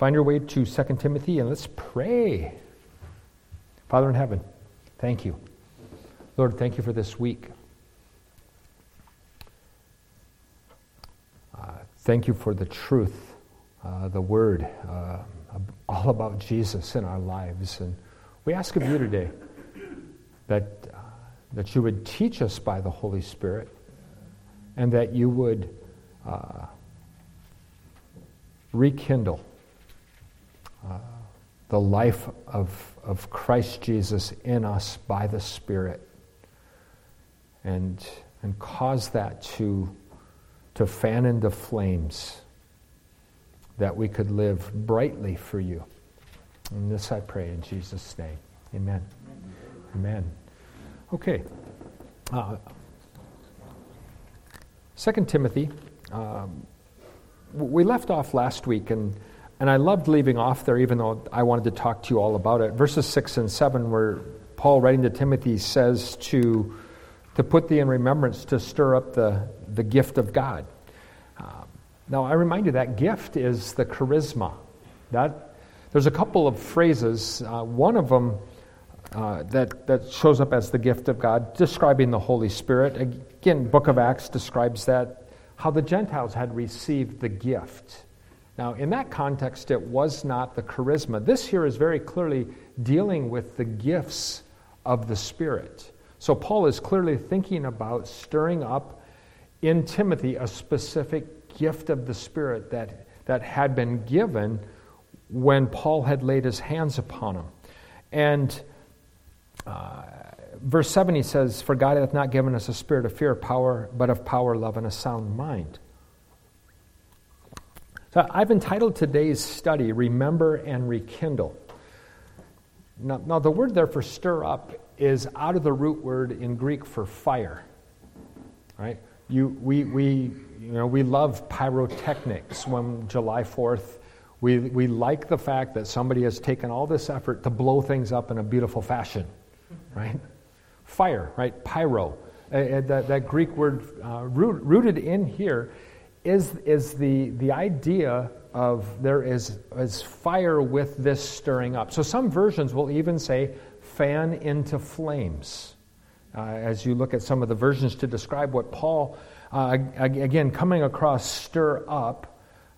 find your way to 2 Timothy and let's pray. Father in heaven, thank you. Lord, thank you for this week. Thank you for the truth, the word, all about Jesus in our lives. And we ask of you today that you would teach us by the Holy Spirit and that you would rekindle the life of Christ Jesus in us by the Spirit and cause that to fan into flames that we could live brightly for you. And this I pray in Jesus' name. Amen. Amen. Okay. 2 Timothy. We left off last week, and I loved leaving off there, even though I wanted to talk to you all about it. Verses 6 and 7, where Paul, writing to Timothy, says to put thee in remembrance, to stir up the gift of God. Now, I remind you that gift is the charisma. There's a couple of phrases. One of them that shows up as the gift of God, describing the Holy Spirit. Again, Book of Acts describes that, how the Gentiles had received the gift. Now, in that context, it was not the charisma. This here is very clearly dealing with the gifts of the Spirit. So Paul is clearly thinking about stirring up in Timothy a specific gift of the Spirit that had been given when Paul had laid his hands upon him. And verse 7, he says, "For God hath not given us a spirit of fear, power, but of power, love, and a sound mind." So I've entitled today's study, "Remember and Rekindle." Now the word there for stir up is out of the root word in Greek for fire. Right? We love pyrotechnics. When July 4th, we like the fact that somebody has taken all this effort to blow things up in a beautiful fashion. Right? Fire, right? Pyro. That Greek word rooted in here is the idea of there is fire with this stirring up. So some versions will even say fan into flames. As you look at some of the versions to describe what Paul, again, coming across stir up.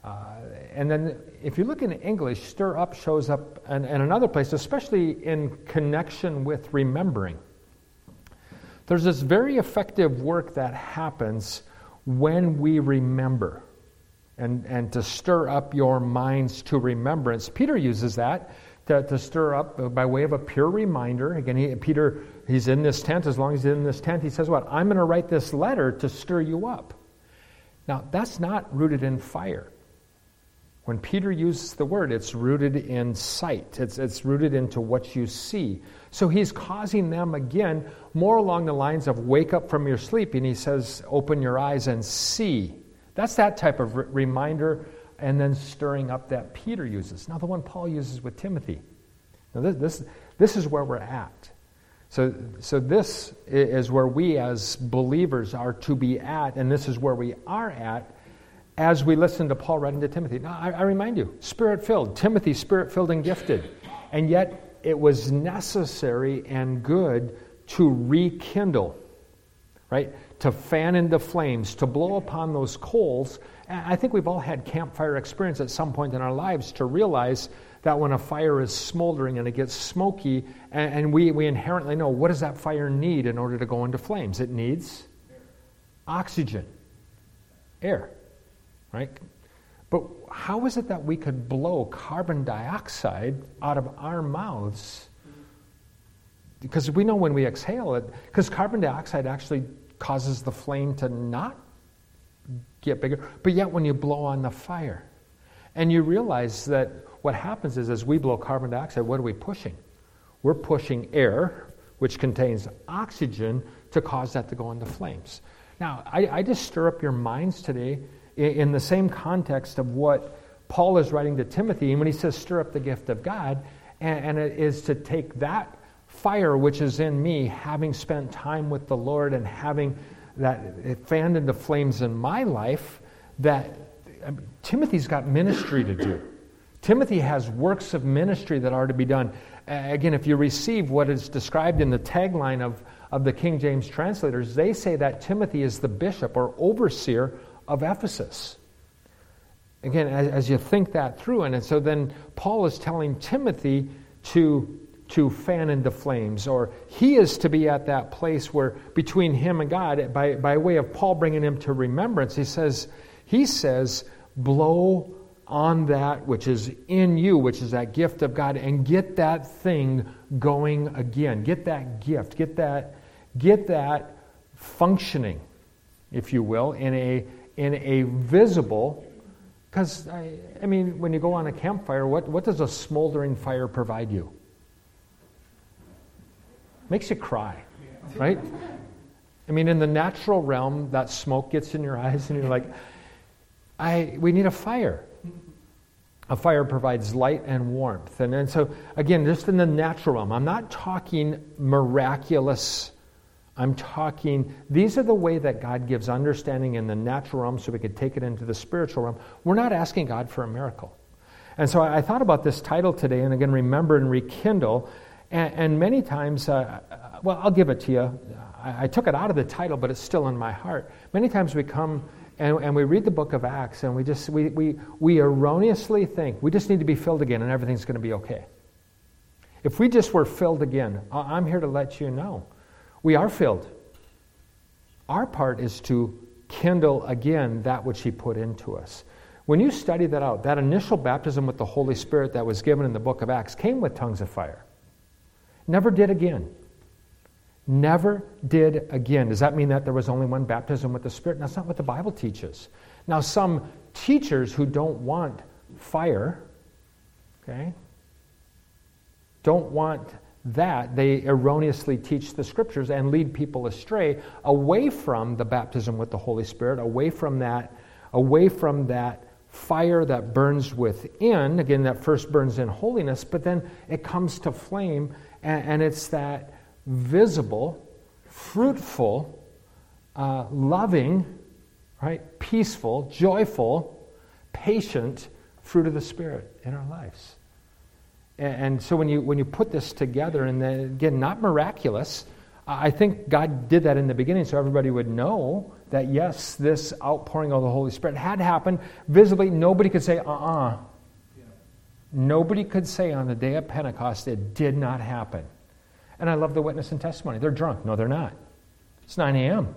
And then if you look in English, stir up shows up in another place, especially in connection with remembering. There's this very effective work that happens when we remember, and to stir up your minds to remembrance. Peter uses that to stir up by way of a pure reminder. Again, Peter, he's in this tent. As long as he's in this tent, he says, what? I'm going to write this letter to stir you up. Now, that's not rooted in fire. When Peter uses the word, it's rooted in sight. It's rooted into what you see. So he's causing them, again, more along the lines of wake up from your sleep, and he says, open your eyes and see. That's that type of reminder and then stirring up that Peter uses. Now, the one Paul uses with Timothy. Now, this is where we're at. So this is where we as believers are to be at, and this is where we are at as we listen to Paul writing to Timothy. Now, I remind you, Spirit-filled. Timothy, Spirit-filled and gifted. And yet, it was necessary and good to rekindle, right? To fan into flames, to blow upon those coals. I think we've all had campfire experience at some point in our lives to realize that when a fire is smoldering and it gets smoky, and we inherently know, what does that fire need in order to go into flames? It needs oxygen, air. Right? But how is it that we could blow carbon dioxide out of our mouths? Because we know when we exhale it, because carbon dioxide actually causes the flame to not get bigger, but yet when you blow on the fire, and you realize that what happens is as we blow carbon dioxide, what are we pushing? We're pushing air, which contains oxygen, to cause that to go into flames. Now, I just stir up your minds today in the same context of what Paul is writing to Timothy, and when he says stir up the gift of God, and it is to take that fire which is in me, having spent time with the Lord and having that it fanned into flames in my life, that Timothy's got ministry to do. Timothy has works of ministry that are to be done. Again, if you receive what is described in the tagline of the King James translators, they say that Timothy is the bishop or overseer of Ephesus. Again, as you think that through, and so then Paul is telling Timothy to fan into flames, or he is to be at that place where between him and God, by way of Paul bringing him to remembrance, he says, blow on that which is in you, which is that gift of God, and get that thing going again. Get that gift, get that functioning, if you will, in a visible. Because I mean, when you go on a campfire, what does a smoldering fire provide you? Makes you cry, right? I mean, in the natural realm, that smoke gets in your eyes, and you're like, we need a fire. A fire provides light and warmth. And so, again, just in the natural realm, I'm not talking miraculous. I'm talking, these are the way that God gives understanding in the natural realm so we could take it into the spiritual realm. We're not asking God for a miracle. And so I thought about this title today, and again, remember and rekindle. And many times, well, I'll give it to you. I took it out of the title, but it's still in my heart. Many times we come and we read the book of Acts, and we erroneously think we just need to be filled again and everything's going to be okay. If we just were filled again, I'm here to let you know, we are filled. Our part is to kindle again that which he put into us. When you study that out, that initial baptism with the Holy Spirit that was given in the book of Acts came with tongues of fire. Never did again. Never did again. Does that mean that there was only one baptism with the Spirit? That's not what the Bible teaches. Now, some teachers who don't want fire, okay, don't want that, they erroneously teach the Scriptures and lead people astray away from the baptism with the Holy Spirit, away from that fire that burns within. Again, that first burns in holiness, but then it comes to flame, and it's that visible, fruitful, loving, right, peaceful, joyful, patient fruit of the Spirit in our lives. And so when you put this together, and then, again, not miraculous, I think God did that in the beginning so everybody would know that, yes, this outpouring of the Holy Spirit had happened visibly. Nobody could say, Yeah. Nobody could say on the day of Pentecost it did not happen. And I love the witness and testimony. They're drunk. No, they're not. It's 9 a.m.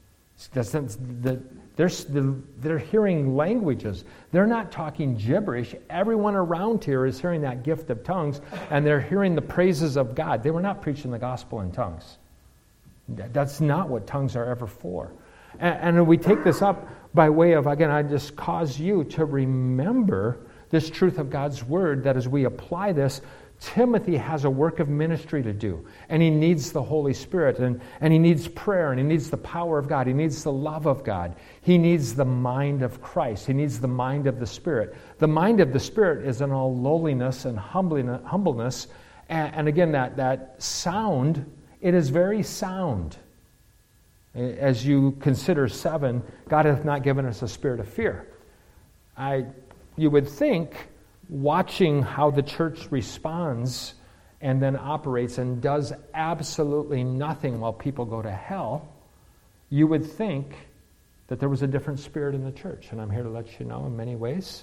They're hearing languages. They're not talking gibberish. Everyone around here is hearing that gift of tongues, and they're hearing the praises of God. They were not preaching the gospel in tongues. That's not what tongues are ever for. And we take this up by way of, again, I just cause you to remember this truth of God's word, that as we apply this, Timothy has a work of ministry to do, and he needs the Holy Spirit, and he needs prayer, and he needs the power of God. He needs the love of God. He needs the mind of Christ. He needs the mind of the Spirit. The mind of the Spirit is in all lowliness and humbleness, and again, that sound, it is very sound. As you consider 7, God hath not given us a spirit of fear. You would think, watching how the church responds and then operates and does absolutely nothing while people go to hell, you would think that there was a different spirit in the church. And I'm here to let you know, in many ways,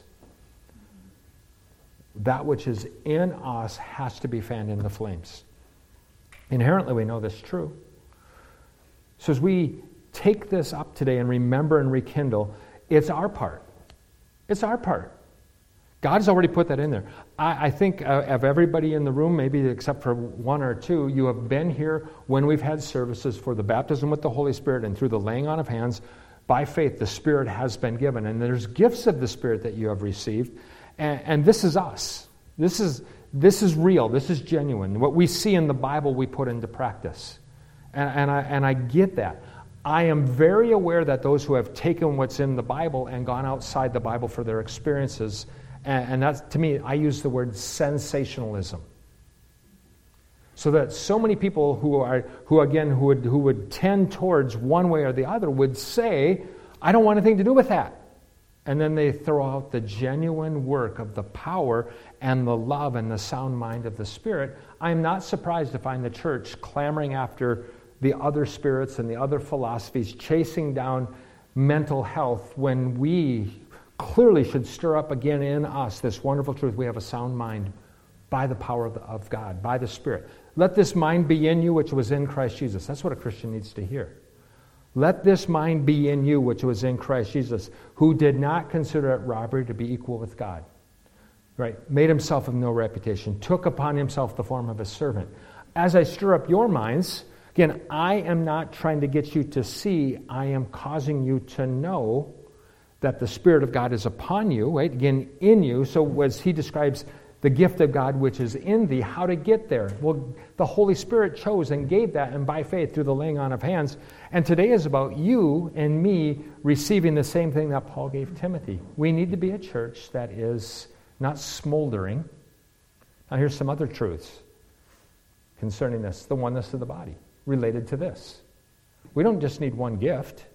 that which is in us has to be fanned into flames. Inherently, we know this is true. So as we take this up today and remember and rekindle, it's our part. It's our part. God's already put that in there. I think of everybody in the room, maybe except for one or two, you have been here when we've had services for the baptism with the Holy Spirit, and through the laying on of hands, by faith, the Spirit has been given. And there's gifts of the Spirit that you have received. And this is us. This is real. This is genuine. What we see in the Bible, we put into practice. And I get that. I am very aware that those who have taken what's in the Bible and gone outside the Bible for their experiences, and that's, to me, I use the word sensationalism. So that so many people who would tend towards one way or the other would say, I don't want anything to do with that. And then they throw out the genuine work of the power and the love and the sound mind of the Spirit. I'm not surprised to find the church clamoring after the other spirits and the other philosophies, chasing down mental health, when we clearly should stir up again in us this wonderful truth. We have a sound mind by the power of God, by the Spirit. Let this mind be in you which was in Christ Jesus. That's what a Christian needs to hear. Let this mind be in you which was in Christ Jesus, who did not consider it robbery to be equal with God. Right? Made himself of no reputation, took upon himself the form of a servant. As I stir up your minds, again, I am not trying to get you to see, I am causing you to know that the Spirit of God is upon you, right? Again, in you. So as he describes the gift of God which is in thee, how to get there? Well, the Holy Spirit chose and gave that, and by faith through the laying on of hands. And today is about you and me receiving the same thing that Paul gave Timothy. We need to be a church that is not smoldering. Now here's some other truths concerning this, the oneness of the body, related to this. We don't just need one gift.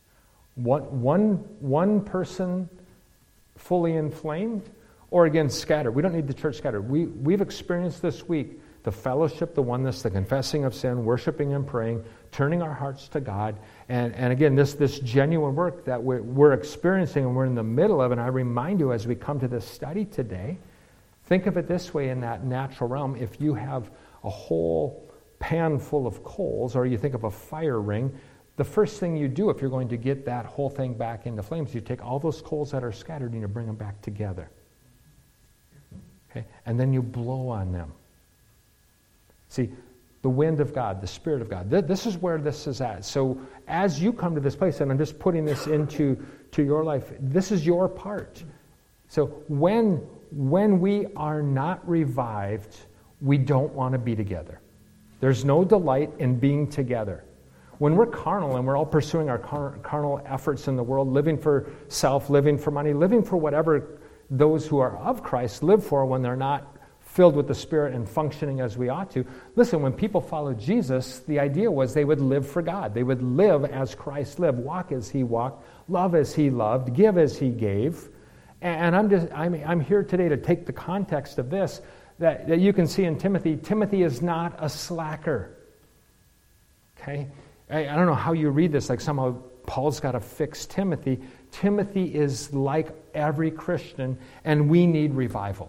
One person fully inflamed, or again scattered. We don't need the church scattered. We've experienced this week the fellowship, the oneness, the confessing of sin, worshiping and praying, turning our hearts to God, and again this genuine work that we're experiencing and we're in the middle of. And I remind you as we come to this study today, think of it this way in that natural realm. If you have a whole pan full of coals, or you think of a fire ring, the first thing you do if you're going to get that whole thing back into flames, you take all those coals that are scattered and you bring them back together. Okay? And then you blow on them. See, the wind of God, the Spirit of God, this is where this is at. So as you come to this place, and I'm just putting this into your life, this is your part. So when we are not revived, we don't want to be together. There's no delight in being together. When we're carnal and we're all pursuing our carnal efforts in the world, living for self, living for money, living for whatever those who are of Christ live for when they're not filled with the Spirit and functioning as we ought to. Listen, when people followed Jesus, the idea was they would live for God. They would live as Christ lived, walk as he walked, love as he loved, give as he gave. And I'm here today to take the context of this that you can see in Timothy. Timothy is not a slacker. Okay? I don't know how you read this, like somehow Paul's got to fix Timothy. Timothy is like every Christian, and we need revival.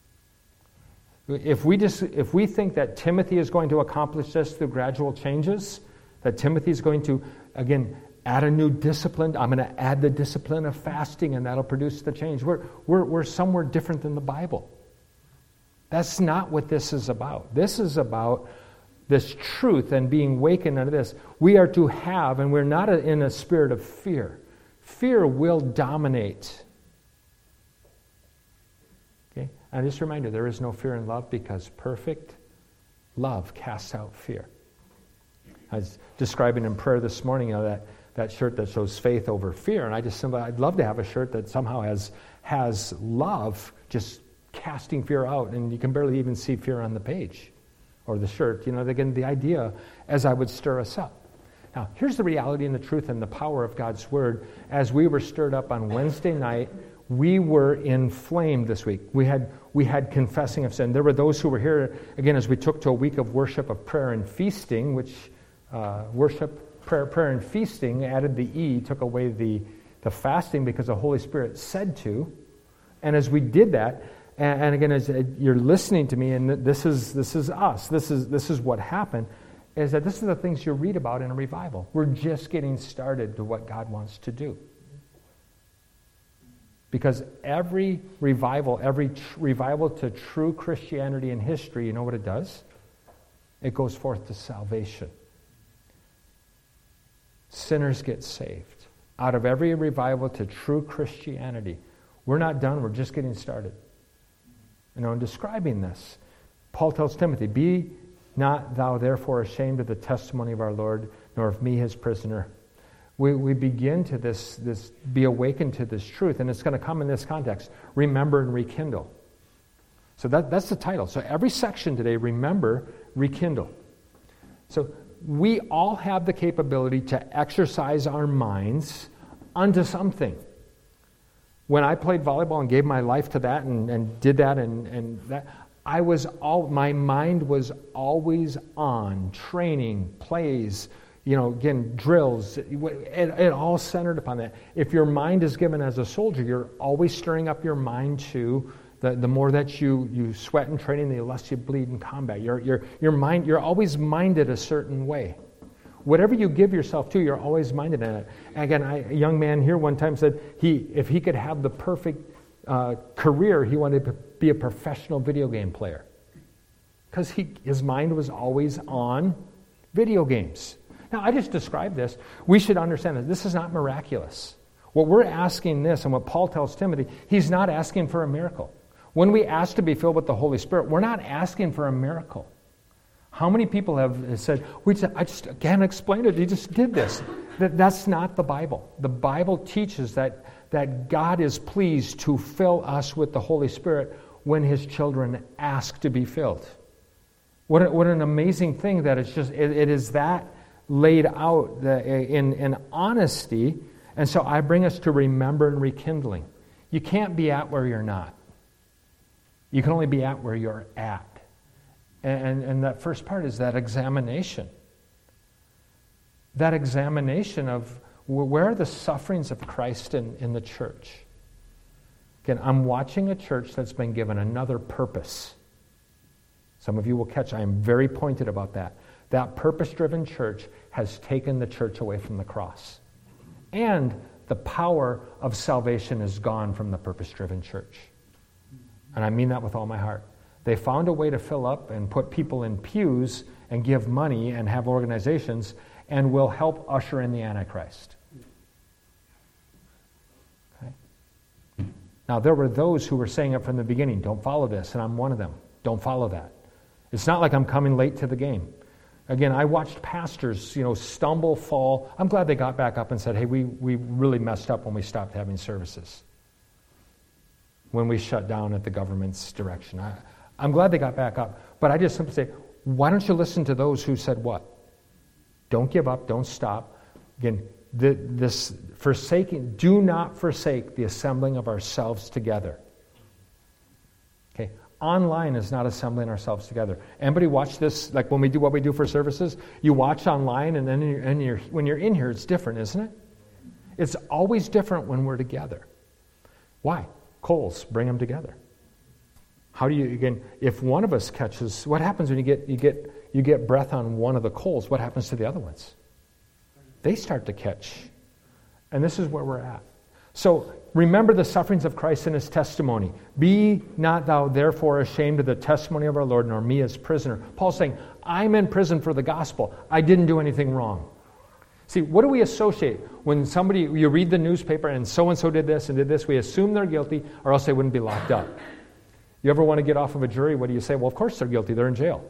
If we think that Timothy is going to accomplish this through gradual changes, that Timothy is going to, again, add a new discipline, I'm going to add the discipline of fasting, and that'll produce the change. We're somewhere different than the Bible. That's not what this is about. This is about this truth and being wakened unto this. We are to have, and we're not in a spirit of fear. Fear will dominate. Okay? And just a reminder, there is no fear in love, because perfect love casts out fear. I was describing in prayer this morning, that shirt that shows faith over fear, and I'd love to have a shirt that somehow has love just casting fear out, and you can barely even see fear on the page or the shirt. Again, the idea as I would stir us up. Now, here's the reality and the truth and the power of God's Word. As we were stirred up on Wednesday night, we were inflamed this week. We had confessing of sin. There were those who were here, again, as we took to a week of worship of prayer and feasting, which prayer and feasting added the E, took away the fasting because the Holy Spirit said to. And as we did that, and again, as you're listening to me, and this is us, this is what happened, is that this is the things you read about in a revival. We're just getting started to what God wants to do. Because every revival to true Christianity in history, you know what it does? It goes forth to salvation. Sinners get saved. Out of every revival to true Christianity, we're not done, we're just getting started. In describing this, Paul tells Timothy, "Be not thou therefore ashamed of the testimony of our Lord, nor of me his prisoner." We begin to this be awakened to this truth, and it's going to come in this context. Remember and rekindle. So that's the title. So every section today, remember, rekindle. So we all have the capability to exercise our minds unto something. When I played volleyball and gave my life to that and did that and that, my mind was always on training, plays, again, drills. It all centered upon that. If your mind is given as a soldier, you're always stirring up your mind to the more that you sweat in training, the less you bleed in combat. Your mind, you're always minded a certain way. Whatever you give yourself to, you're always minded in it. And again, a young man here one time said if he could have the perfect career, he wanted to be a professional video game player. Because his mind was always on video games. Now, I just described this. We should understand that this is not miraculous. What we're asking this, and what Paul tells Timothy, he's not asking for a miracle. When we ask to be filled with the Holy Spirit, we're not asking for a miracle. How many people have said, I just can't explain it, he just did this. That's not the Bible. The Bible teaches that God is pleased to fill us with the Holy Spirit when his children ask to be filled. What an amazing thing that it is that laid out in honesty. And so I bring us to remember and rekindling. You can't be at where you're not. You can only be at where you're at. And that first part is that examination. That examination of where are the sufferings of Christ in the church. Again, I'm watching a church that's been given another purpose. Some of you will catch, I am very pointed about that. That purpose-driven church has taken the church away from the cross. And the power of salvation is gone from the purpose-driven church. And I mean that with all my heart. They found a way to fill up and put people in pews and give money and have organizations and will help usher in the Antichrist. Okay? Now, there were those who were saying it from the beginning, don't follow this, and I'm one of them. Don't follow that. It's not like I'm coming late to the game. Again, I watched pastors, stumble, fall. I'm glad they got back up and said, hey, we really messed up when we stopped having services. When we shut down at the government's direction. I'm glad they got back up. But I just simply say, why don't you listen to those who said what? Don't give up, don't stop. Again, do not forsake the assembling of ourselves together. Okay, online is not assembling ourselves together. Anybody watch this, like when we do what we do for services? You watch online and then when you're in here, it's different, isn't it? It's always different when we're together. Why? Coals, bring them together. How do you, again, if one of us catches, what happens when you get breath on one of the coals? What happens to the other ones? They start to catch. And this is where we're at. So remember the sufferings of Christ and his testimony. Be not thou therefore ashamed of the testimony of our Lord, nor me as prisoner. Paul's saying, I'm in prison for the gospel. I didn't do anything wrong. See, what do we associate when you read the newspaper and so-and-so did this and did this, we assume they're guilty or else they wouldn't be locked up. You ever want to get off of a jury, what do you say? Well, of course they're guilty, they're in jail.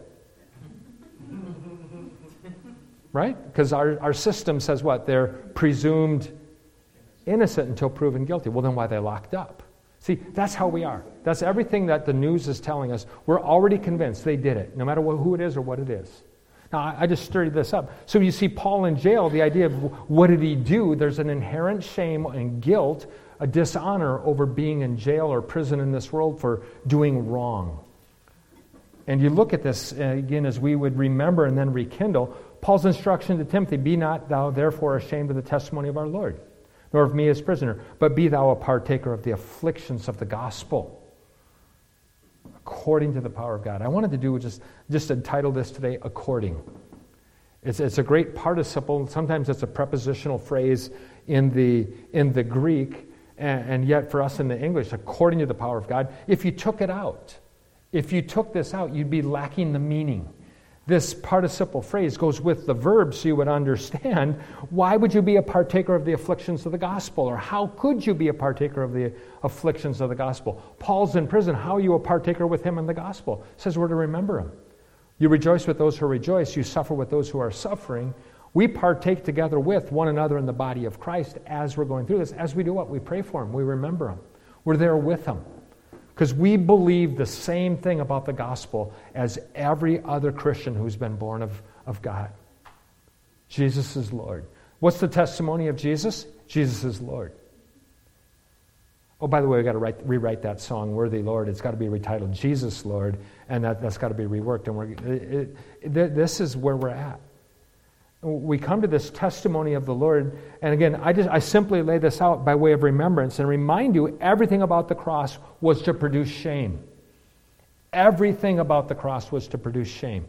Right? Because our system says what? They're presumed innocent until proven guilty. Well, then why are they locked up? See, that's how we are. That's everything that the news is telling us. We're already convinced they did it, no matter who it is or what it is. Now, I just stirred this up. So you see Paul in jail, the idea of what did he do? There's an inherent shame and guilt, a dishonor over being in jail or prison in this world for doing wrong. And you look at this, again, as we would remember and then rekindle, Paul's instruction to Timothy, be not thou therefore ashamed of the testimony of our Lord, nor of me as prisoner, but be thou a partaker of the afflictions of the gospel, according to the power of God. I wanted to do just entitle this today, according. It's a great participle. Sometimes it's a prepositional phrase in the Greek, and yet for us in the English, according to the power of God. If you took it out, if you took this out, you'd be lacking the meaning. This participle phrase goes with the verb so you would understand why would you be a partaker of the afflictions of the gospel, or how could you be a partaker of the afflictions of the gospel? Paul's in prison. How are you a partaker with him in the gospel? It says we're to remember him. You rejoice with those who rejoice. You suffer with those who are suffering. We partake together with one another in the body of Christ as we're going through this. As we do what? We pray for him. We remember him. We're there with him. Because we believe the same thing about the gospel as every other Christian who's been born of God. Jesus is Lord. What's the testimony of Jesus? Jesus is Lord. Oh, by the way, we've got to rewrite that song, Worthy Lord. It's got to be retitled Jesus Lord, and that's got to be reworked. And this is where we're at. We come to this testimony of the Lord, and again, I simply lay this out by way of remembrance and remind you everything about the cross was to produce shame. Everything about the cross was to produce shame.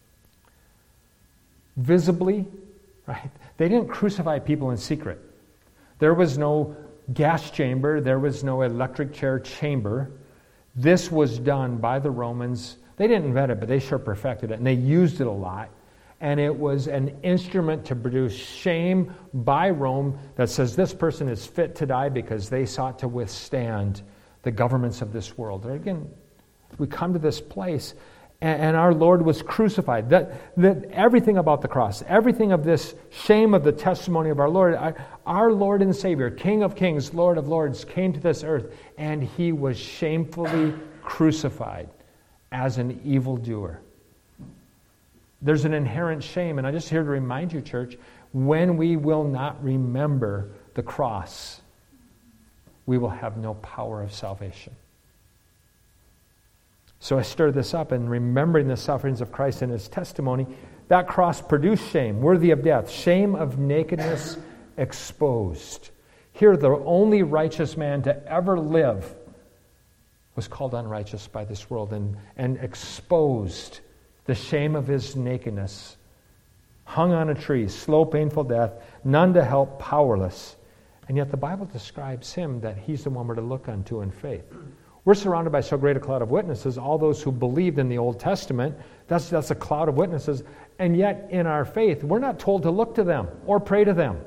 Visibly, right? They didn't crucify people in secret. There was no gas chamber. There was no electric chair chamber. This was done by the Romans. They didn't invent it, but they sure perfected it, and they used it a lot. And it was an instrument to produce shame by Rome that says this person is fit to die because they sought to withstand the governments of this world. And again, we come to this place, and our Lord was crucified. That everything about the cross, everything of this shame of the testimony of our Lord and Savior, King of Kings, Lord of Lords, came to this earth, and he was shamefully crucified as an evildoer. There's an inherent shame, and I'm just here to remind you, church, when we will not remember the cross, we will have no power of salvation. So I stir this up, and remembering the sufferings of Christ and his testimony, that cross produced shame, worthy of death, shame of nakedness exposed. Here, the only righteous man to ever live was called unrighteous by this world and exposed the shame of his nakedness, hung on a tree, slow, painful death, none to help, powerless. And yet the Bible describes him that he's the one we're to look unto in faith. We're surrounded by so great a cloud of witnesses, all those who believed in the Old Testament, that's a cloud of witnesses, and yet in our faith, we're not told to look to them or pray to them.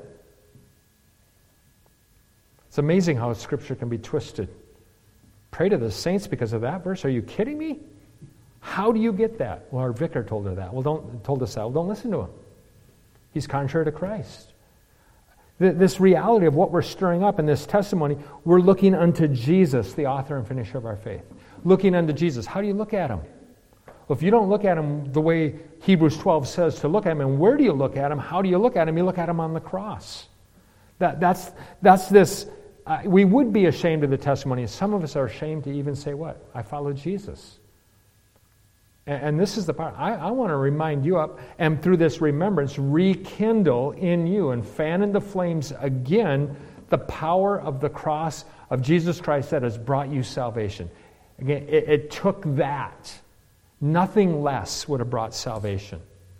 It's amazing how Scripture can be twisted. Pray to the saints because of that verse? Are you kidding me? How do you get that? Well, our vicar told us that. Well, don't listen to him. He's contrary to Christ. This reality of what we're stirring up in this testimony, we're looking unto Jesus, the author and finisher of our faith. Looking unto Jesus. How do you look at him? Well, if you don't look at him the way Hebrews 12 says to look at him, and where do you look at him? How do you look at him? You look at him on the cross. That's this. We would be ashamed of the testimony. Some of us are ashamed to even say what? I follow Jesus. And this is the part. I want to remind you up, and through this remembrance, rekindle in you and fan into flames again the power of the cross of Jesus Christ that has brought you salvation. Again, it took that. Nothing less would have brought salvation.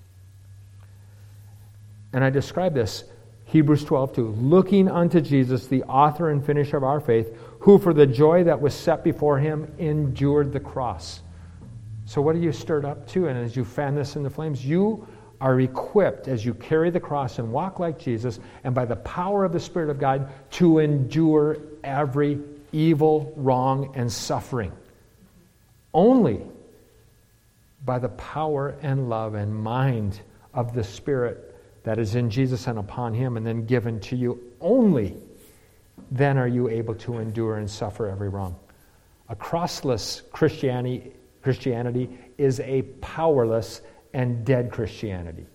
And I describe this, Hebrews 12:2, looking unto Jesus, the author and finisher of our faith, who for the joy that was set before him endured the cross. So what are you stirred up to? And as you fan this into flames, you are equipped as you carry the cross and walk like Jesus, and by the power of the Spirit of God, to endure every evil, wrong, and suffering. Only by the power and love and mind of the Spirit that is in Jesus and upon him and then given to you, only then are you able to endure and suffer every wrong. A crossless Christianity is a powerless and dead Christianity.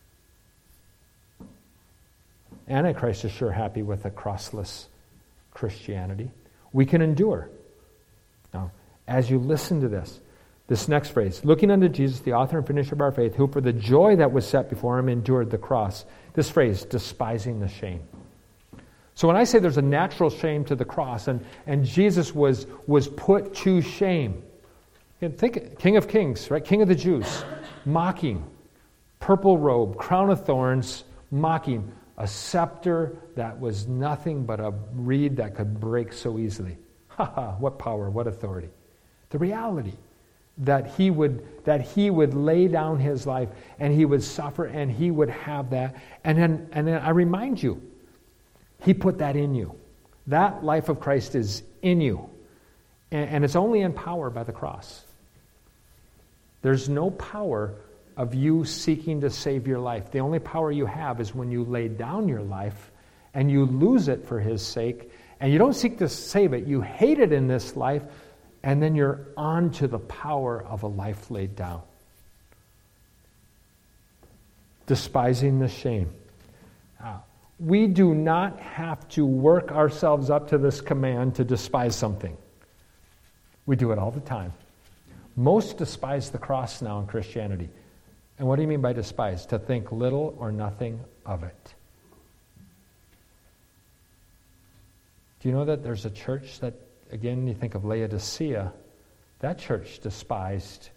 Antichrist is sure happy with a crossless Christianity. We can endure. Now, as you listen to this next phrase, looking unto Jesus, the author and finisher of our faith, who for the joy that was set before him endured the cross. This phrase, despising the shame. So when I say there's a natural shame to the cross, and Jesus was put to shame, think King of Kings, right? King of the Jews, mocking, purple robe, crown of thorns, mocking, a scepter that was nothing but a reed that could break so easily. Ha ha, what power, what authority. The reality that he would lay down his life and he would suffer and he would have that. And then I remind you, he put that in you. That life of Christ is in you. And it's only in power by the cross. There's no power of you seeking to save your life. The only power you have is when you lay down your life and you lose it for his sake, and you don't seek to save it. You hate it in this life, and then you're on to the power of a life laid down. Despising the shame. We do not have to work ourselves up to this command to despise something. We do it all the time. Most despise the cross now in Christianity. And what do you mean by despise? To think little or nothing of it. Do you know that there's a church that, again, you think of Laodicea, that church despised.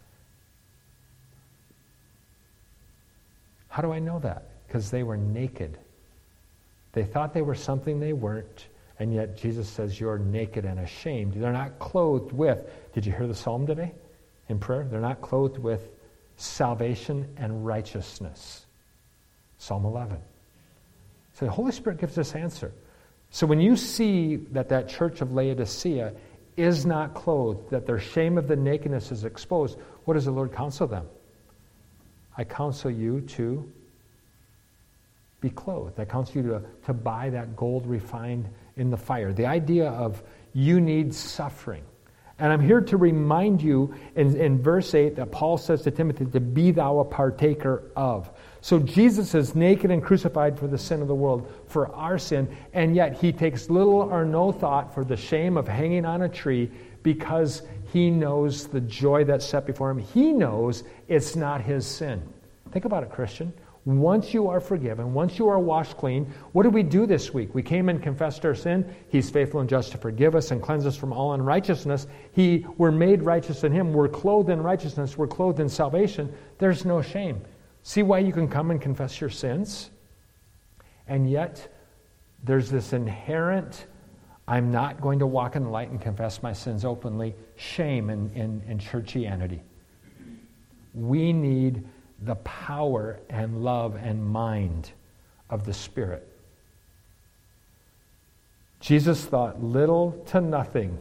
How do I know that? Because they were naked. They thought they were something they weren't, and yet Jesus says, you're naked and ashamed. They're not clothed with, did you hear the psalm today in prayer? They're not clothed with salvation and righteousness. Psalm 11. So the Holy Spirit gives this answer. So when you see that church of Laodicea is not clothed, that their shame of the nakedness is exposed, what does the Lord counsel them? I counsel you to be clothed. I counsel you to buy that gold refined in the fire. The idea of you need suffering. And I'm here to remind you in verse 8 that Paul says to Timothy, to be thou a partaker of. So Jesus is naked and crucified for the sin of the world, for our sin, and yet he takes little or no thought for the shame of hanging on a tree because he knows the joy that's set before him. He knows it's not his sin. Think about it, Christian. Once you are forgiven, once you are washed clean, what did we do this week? We came and confessed our sin. He's faithful and just to forgive us and cleanse us from all unrighteousness. We're made righteous in him. We're clothed in righteousness. We're clothed in salvation. There's no shame. See why you can come and confess your sins? And yet, there's this inherent, I'm not going to walk in the light and confess my sins openly, shame in churchianity. We need the power and love and mind of the Spirit. Jesus thought little to nothing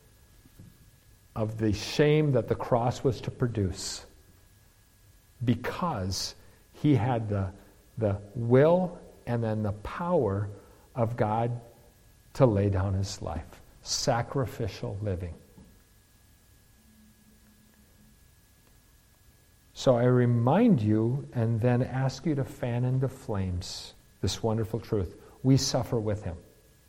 of the shame that the cross was to produce because he had the will and then the power of God to lay down his life. Sacrificial living. So I remind you and then ask you to fan into flames this wonderful truth. We suffer with him.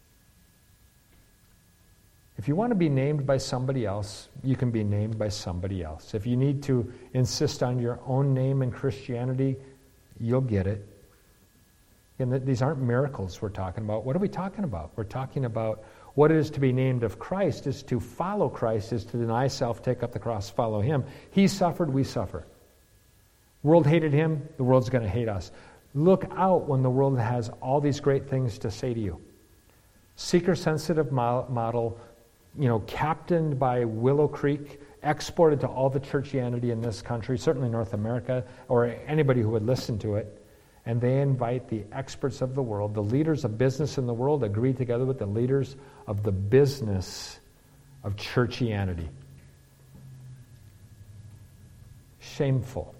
If you want to be named by somebody else, you can be named by somebody else. If you need to insist on your own name in Christianity, you'll get it. And these aren't miracles we're talking about. What are we talking about? We're talking about what it is to be named of Christ is to follow Christ, is to deny self, take up the cross, follow him. He suffered, we suffer. World hated him, the world's going to hate us. Look out when the world has all these great things to say to you. Seeker-sensitive model, captained by Willow Creek, exported to all the churchianity in this country, certainly North America, or anybody who would listen to it. And they invite the experts of the world, the leaders of business in the world, agree together with the leaders of the business of churchianity. Shameful.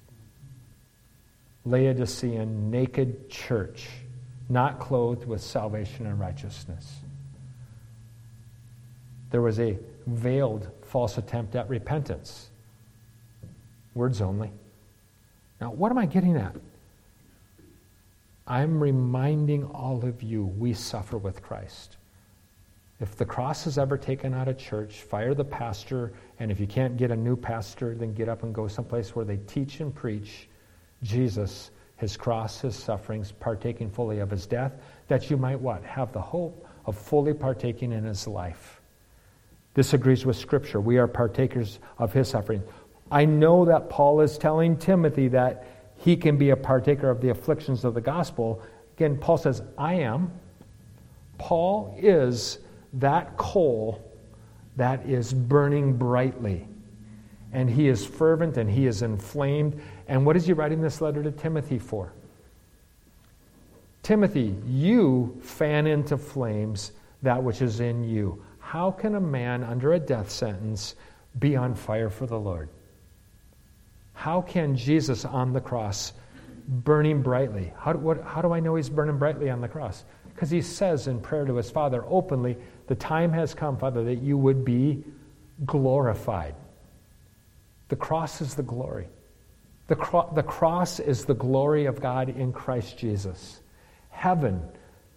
Laodicean naked church, not clothed with salvation and righteousness. There was a veiled false attempt at repentance. Words only. Now, what am I getting at? I'm reminding all of you, we suffer with Christ. If the cross is ever taken out of church, fire the pastor, and if you can't get a new pastor, then get up and go someplace where they teach and preach Jesus, his cross, his sufferings, partaking fully of his death, that you might what? Have the hope of fully partaking in his life. This agrees with Scripture. We are partakers of his suffering. I know that Paul is telling Timothy that he can be a partaker of the afflictions of the gospel. Again, Paul says, I am. Paul is that coal that is burning brightly. And he is fervent and he is inflamed. And what is he writing this letter to Timothy for? Timothy, you fan into flames that which is in you. How can a man under a death sentence be on fire for the Lord? How can Jesus on the cross burning brightly? How do I know he's burning brightly on the cross? Because he says in prayer to his Father openly, the time has come, Father, that you would be glorified. The cross is the glory. The cross is the glory of God in Christ Jesus. Heaven,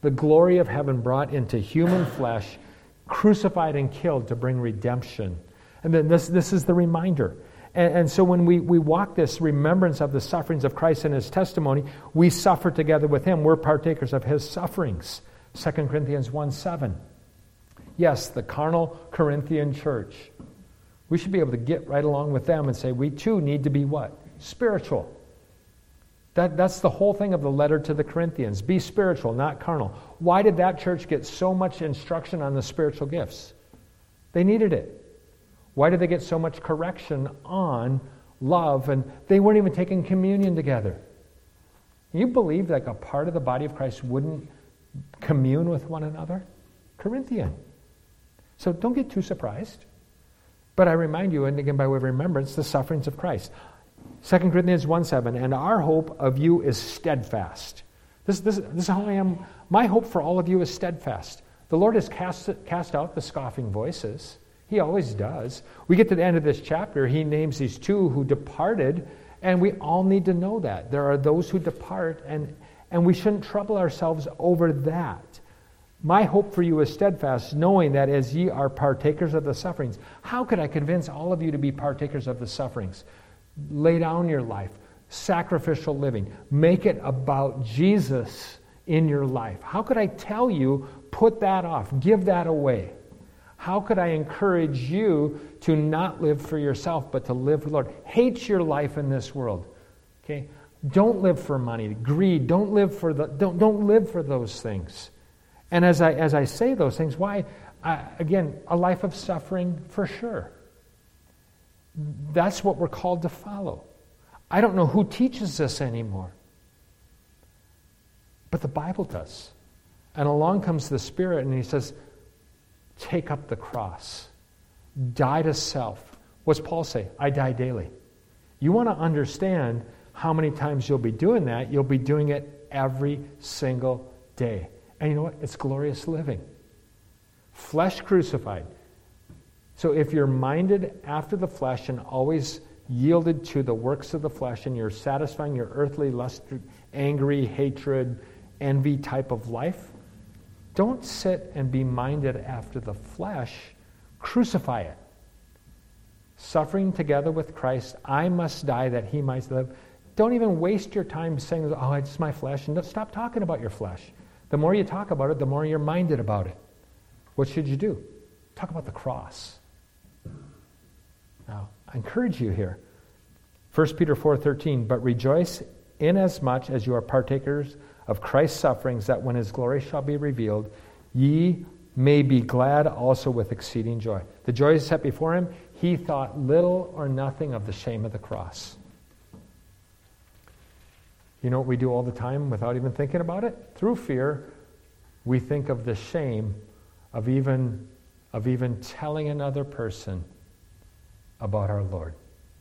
The glory of heaven brought into human flesh, crucified and killed to bring redemption. And then this is the reminder. And so when we walk this remembrance of the sufferings of Christ and his testimony, we suffer together with him. We're partakers of his sufferings. 2 Corinthians 1:7. Yes, the carnal Corinthian church. We should be able to get right along with them and say we too need to be what? Spiritual. That's the whole thing of the letter to the Corinthians. Be spiritual, not carnal. Why did that church get so much instruction on the spiritual gifts? They needed it. Why did they get so much correction on love? And they weren't even taking communion together. You believe like a part of the body of Christ wouldn't commune with one another? Corinthian. So don't get too surprised. But I remind you, and again by way of remembrance, the sufferings of Christ. 2 Corinthians 1:7, and our hope of you is steadfast. This is how I am. My hope for all of you is steadfast. The Lord has cast out the scoffing voices. He always does. We get to the end of this chapter, he names these two who departed, and we all need to know that. There are those who depart, and we shouldn't trouble ourselves over that. My hope for you is steadfast, knowing that as ye are partakers of the sufferings. How could I convince all of you to be partakers of the sufferings? Lay down your life, sacrificial living. Make it about Jesus in your life. How could I tell you, put that off, give that away? How could I encourage you to not live for yourself, but to live for the Lord? Hate your life in this world. Okay? Don't live for money, greed. Don't live for those things. And as I say those things, why? Again, a life of suffering for sure. That's what we're called to follow. I don't know who teaches this anymore. But the Bible does. And along comes the Spirit and he says, take up the cross. Die to self. What's Paul say? I die daily. You want to understand how many times you'll be doing that? You'll be doing it every single day. And you know what? It's glorious living. Flesh crucified. So if you're minded after the flesh and always yielded to the works of the flesh and you're satisfying your earthly lust, angry, hatred, envy type of life, don't sit and be minded after the flesh. Crucify it. Suffering together with Christ, I must die that he might live. Don't even waste your time saying, oh, it's my flesh. And stop talking about your flesh. The more you talk about it, the more you're minded about it. What should you do? Talk about the cross. Now, I encourage you here. 1 Peter 4:13, but rejoice inasmuch as you are partakers of Christ's sufferings, that when his glory shall be revealed, ye may be glad also with exceeding joy. The joy is set before him. He thought little or nothing of the shame of the cross. You know what we do all the time without even thinking about it? Through fear, we think of the shame of even telling another person about our Lord.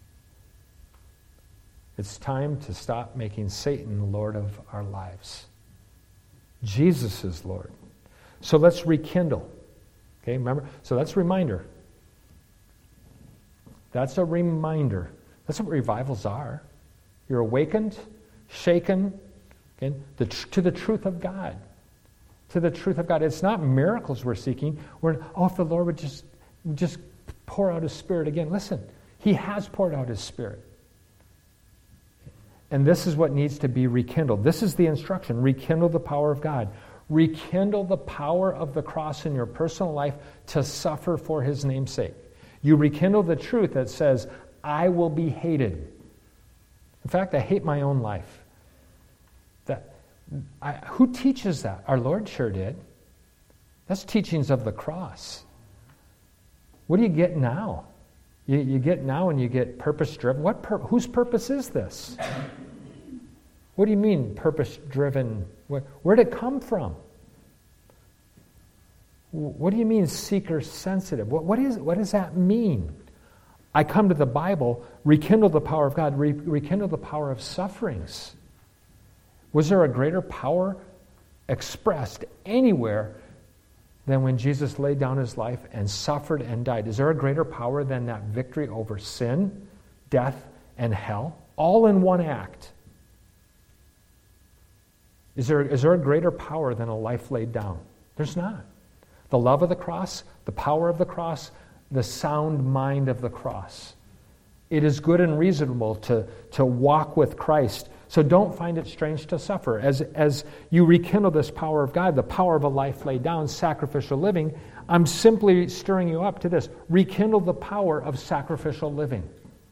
It's time to stop making Satan Lord of our lives. Jesus is Lord. So let's rekindle. Okay, remember? So that's a reminder. That's a reminder. That's what revivals are. You're awakened, shaken, okay, to the truth of God. To the truth of God. It's not miracles we're seeking. If the Lord would just pour out his Spirit again. Listen, he has poured out his Spirit. And this is what needs to be rekindled. This is the instruction. Rekindle the power of God. Rekindle the power of the cross in your personal life to suffer for his name's sake. You rekindle the truth that says, I will be hated. In fact, I hate my own life. Who teaches that? Our Lord sure did. That's teachings of the cross. What do you get now? You get now and you get purpose-driven. Whose purpose is this? What do you mean, purpose-driven? Where did it come from? What do you mean, seeker-sensitive? What does that mean? I come to the Bible, rekindle the power of God, rekindle the power of sufferings. Was there a greater power expressed anywhere than when Jesus laid down his life and suffered and died? Is there a greater power than that victory over sin, death, and hell? All in one act. Is there a greater power than a life laid down? There's not. The love of the cross, the power of the cross, the sound mind of the cross. It is good and reasonable to walk with Christ. So don't find it strange to suffer. As you rekindle this power of God, the power of a life laid down, sacrificial living, I'm simply stirring you up to this. Rekindle the power of sacrificial living.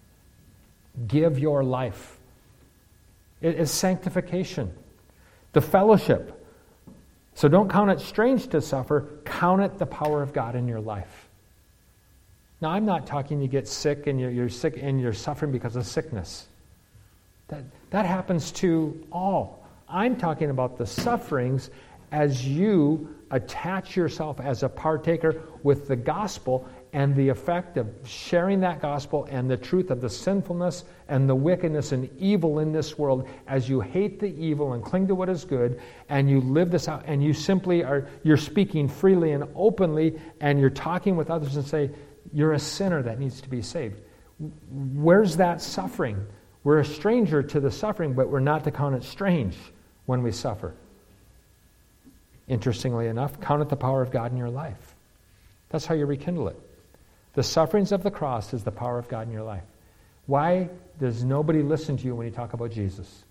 Give your life. It is sanctification. The fellowship. So don't count it strange to suffer. Count it the power of God in your life. Now, I'm not talking you get sick and you're sick and you're suffering because of sickness. That happens to all. I'm talking about the sufferings as you attach yourself as a partaker with the gospel and the effect of sharing that gospel and the truth of the sinfulness and the wickedness and evil in this world as you hate the evil and cling to what is good, and you live this out, and you simply you're speaking freely and openly, and you're talking with others and say, you're a sinner that needs to be saved. Where's that suffering? We're a stranger to the suffering, but we're not to count it strange when we suffer. Interestingly enough, count it the power of God in your life. That's how you rekindle it. The sufferings of the cross is the power of God in your life. Why does nobody listen to you when you talk about Jesus?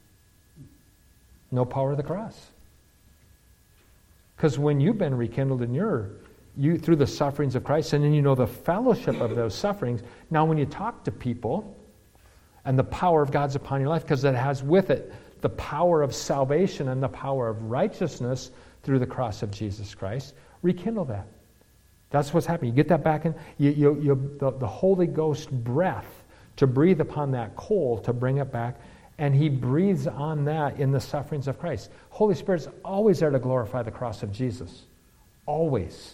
No power of the cross. Because when you've been rekindled in you through the sufferings of Christ, and then you know the fellowship of those sufferings, now when you talk to people, and the power of God's upon your life, because it has with it the power of salvation and the power of righteousness through the cross of Jesus Christ, rekindle that. That's what's happening. You get that back in, the Holy Ghost breath to breathe upon that coal to bring it back, and He breathes on that in the sufferings of Christ. Holy Spirit's always there to glorify the cross of Jesus. Always.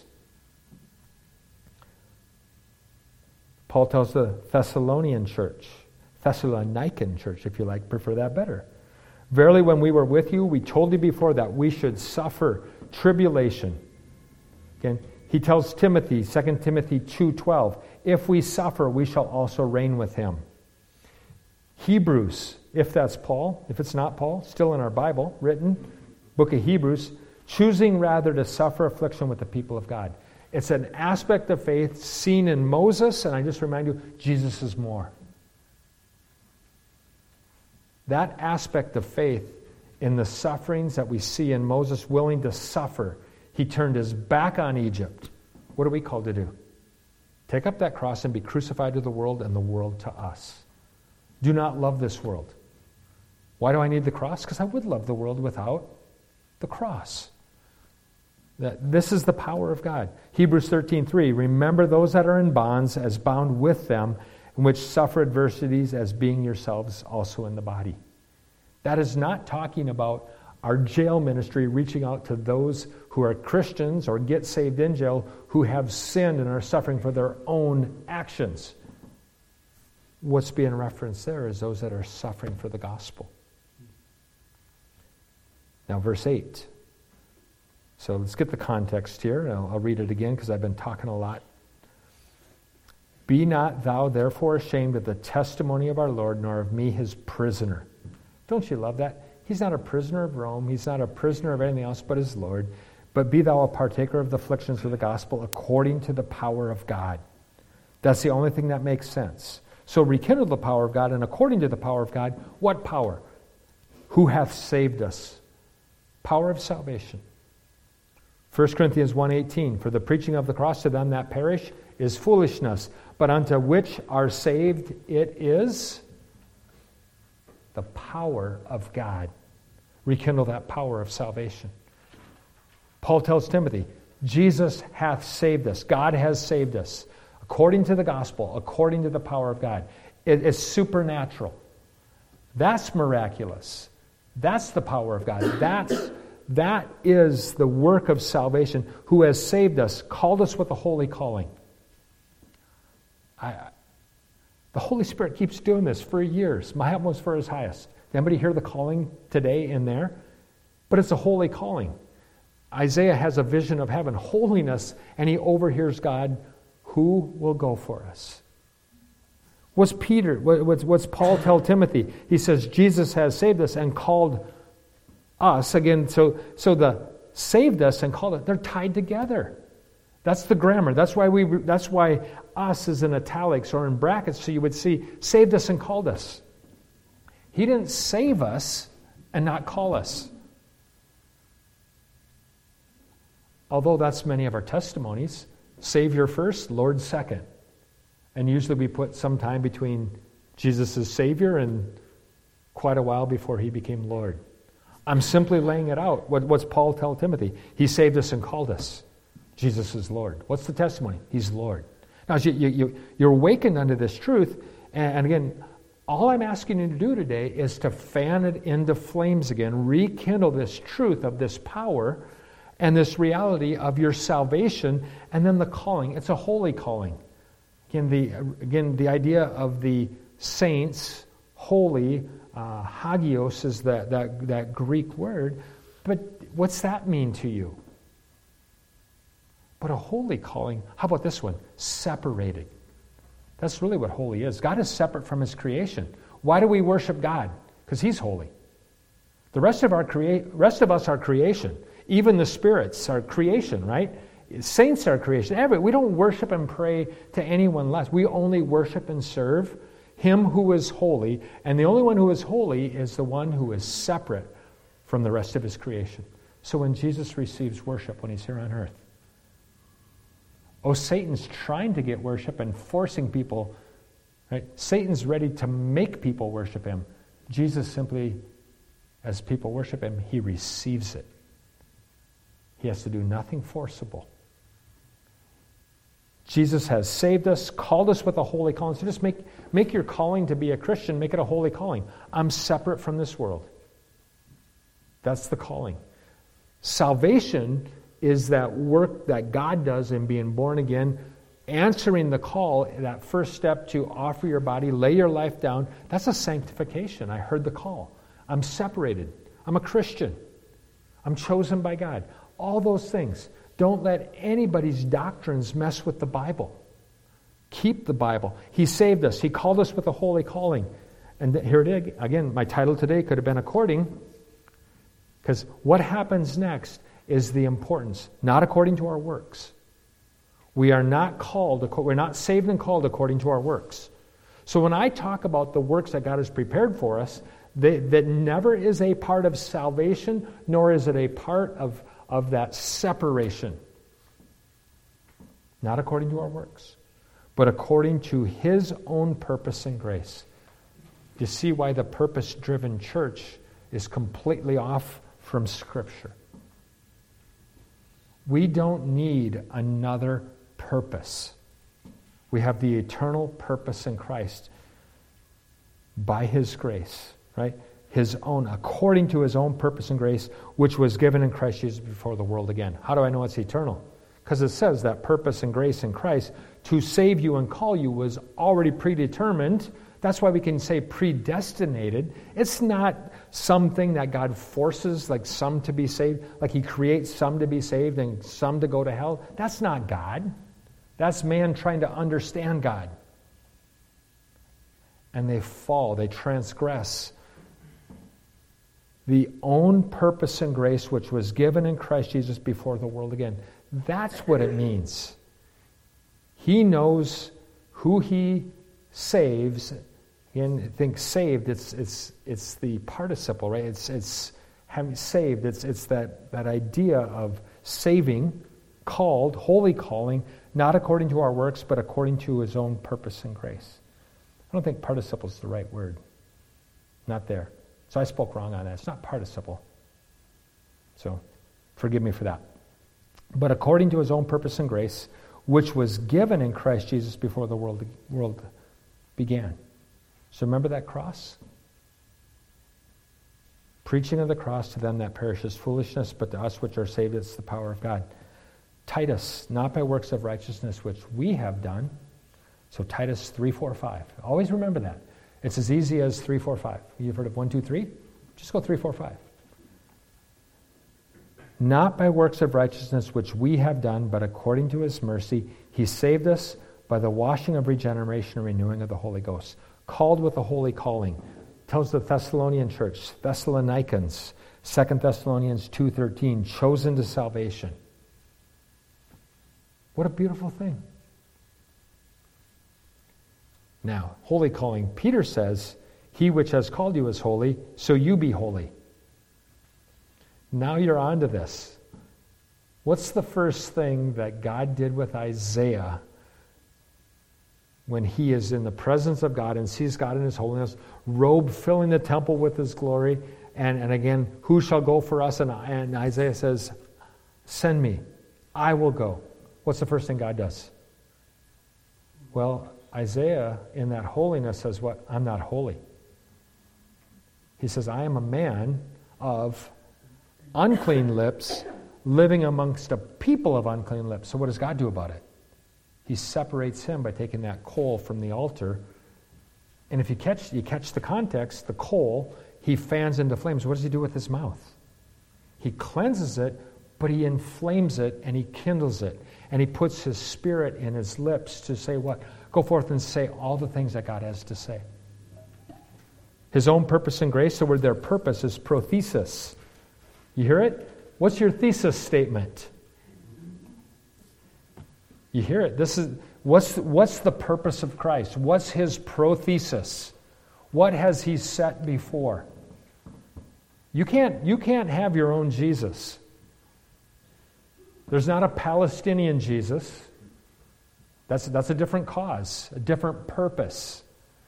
Paul tells the Thessalonican church, if you like, prefer that better. Verily, when we were with you, we told you before that we should suffer tribulation. Again, he tells Timothy, 2 Timothy 2:12, if we suffer, we shall also reign with him. Hebrews, if that's Paul, if it's not Paul, still in our Bible, written, book of Hebrews, choosing rather to suffer affliction with the people of God. It's an aspect of faith seen in Moses, and I just remind you, Jesus is more. That aspect of faith in the sufferings that we see in Moses willing to suffer, he turned his back on Egypt. What are we called to do? Take up that cross and be crucified to the world and the world to us. Do not love this world. Why do I need the cross? Because I would love the world without the cross. This is the power of God. Hebrews 13:3, remember those that are in bonds as bound with them, in which suffer adversities as being yourselves also in the body. That is not talking about our jail ministry reaching out to those who are Christians or get saved in jail who have sinned and are suffering for their own actions. What's being referenced there is those that are suffering for the gospel. Now, verse 8. So let's get the context here. I'll read it again because I've been talking a lot. Be not thou therefore ashamed of the testimony of our Lord, nor of me his prisoner. Don't you love that? He's not a prisoner of Rome. He's not a prisoner of anything else but his Lord. But be thou a partaker of the afflictions of the gospel according to the power of God. That's the only thing that makes sense. So rekindle the power of God, and according to the power of God, what power? Who hath saved us? Power of salvation. 1 Corinthians 1:18, for the preaching of the cross to them that perish is foolishness, but unto which are saved it is the power of God. Rekindle that power of salvation. Paul tells Timothy, Jesus hath saved us. God has saved us. According to the gospel, according to the power of God. It is supernatural. That's miraculous. That's the power of God. That is the work of salvation, who has saved us, called us with a holy calling. The Holy Spirit keeps doing this for years. My utmost for his highest. Anybody hear the calling today in there? But it's a holy calling. Isaiah has a vision of heaven, holiness, and he overhears God. Who will go for us? What's Paul tell Timothy? He says, Jesus has saved us and called us, again, so the saved us and called us, they're tied together. That's the grammar. That's why us is in italics or in brackets, so you would see saved us and called us. He didn't save us and not call us. Although that's many of our testimonies. Savior first, Lord second. And usually we put some time between Jesus as Savior and quite a while before he became Lord. I'm simply laying it out. What's Paul tell Timothy? He saved us and called us. Jesus is Lord. What's the testimony? He's Lord. Now, as you're awakened unto this truth, and again, all I'm asking you to do today is to fan it into flames again, rekindle this truth of this power and this reality of your salvation, and then the calling. It's a holy calling. Again, the idea of the saints, holy, hagios is that Greek word. But what's that mean to you? But a holy calling, how about this one? Separated. That's really what holy is. God is separate from his creation. Why do we worship God? Because he's holy. The rest of us are creation. Even the spirits are creation, right? Saints are creation. We don't worship and pray to anyone less. We only worship and serve him who is holy, and the only one who is holy is the one who is separate from the rest of his creation. So when Jesus receives worship when he's here on earth, Satan's trying to get worship and forcing people, right? Satan's ready to make people worship him. Jesus simply, as people worship him, he receives it. He has to do nothing forcible. Jesus has saved us, called us with a holy calling. So just make your calling to be a Christian, make it a holy calling. I'm separate from this world. That's the calling. Salvation is that work that God does in being born again, answering the call, that first step to offer your body, lay your life down. That's a sanctification. I heard the call. I'm separated. I'm a Christian. I'm chosen by God. All those things. Don't let anybody's doctrines mess with the Bible. Keep the Bible. He saved us. He called us with a holy calling. And here it is. Again, my title today could have been according, because what happens next is the importance, not according to our works. We are not we're not saved and called according to our works. So when I talk about the works that God has prepared for us, that never is a part of salvation, nor is it a part of that separation. Not according to our works, but according to his own purpose and grace. You see why the purpose-driven church is completely off from Scripture. We don't need another purpose. We have the eternal purpose in Christ by his grace, right? His own, according to his own purpose and grace, which was given in Christ Jesus before the world began. How do I know it's eternal? Because it says that purpose and grace in Christ to save you and call you was already predetermined. That's why we can say predestinated. It's not something that God forces, like some to be saved, like he creates some to be saved and some to go to hell. That's not God. That's man trying to understand God. And they fall, they transgress the own purpose and grace which was given in Christ Jesus before the world began. That's what it means. He knows who he saves. Again, think saved, it's the participle, right? It's having saved. It's that idea of saving, called, holy calling, not according to our works, but according to his own purpose and grace. I don't think participle is the right word. Not there. So I spoke wrong on that. It's not participle. So forgive me for that. But according to his own purpose and grace, which was given in Christ Jesus before the world began. So remember that cross? Preaching of the cross to them that perish is foolishness, but to us which are saved it's the power of God. Titus, not by works of righteousness which we have done. So Titus 3, 4, 5. Always remember that. It's as easy as 3, 4, 5. You've heard of 1, 2, 3? Just go 3, 4, 5. Not by works of righteousness which we have done, but according to his mercy, he saved us by the washing of regeneration and renewing of the Holy Ghost. Called with a holy calling. Tells the Thessalonian church, Thessalonians, 2 Thessalonians 2:13, chosen to salvation. What a beautiful thing. Now, holy calling. Peter says, he which has called you is holy, so you be holy. Now you're on to this. What's the first thing that God did with Isaiah when he is in the presence of God and sees God in his holiness, robe filling the temple with his glory, and again, who shall go for us? And Isaiah says, send me, I will go. What's the first thing God does? Well, Isaiah in that holiness says what? I'm not holy. He says, I am a man of unclean lips, living amongst a people of unclean lips. So what does God do about it? He separates him by taking that coal from the altar. And if you catch the context, the coal, he fans into flames. What does he do with his mouth? He cleanses it, but he inflames it and he kindles it. And he puts his spirit in his lips to say what? Go forth and say all the things that God has to say. His own purpose and grace, the word there, purpose, is prothesis. You hear it? What's your thesis statement? You hear it. This is what's the purpose of Christ? What's his prothesis? What has he set before? You can't have your own Jesus. There's not a Palestinian Jesus. That's a different cause, a different purpose.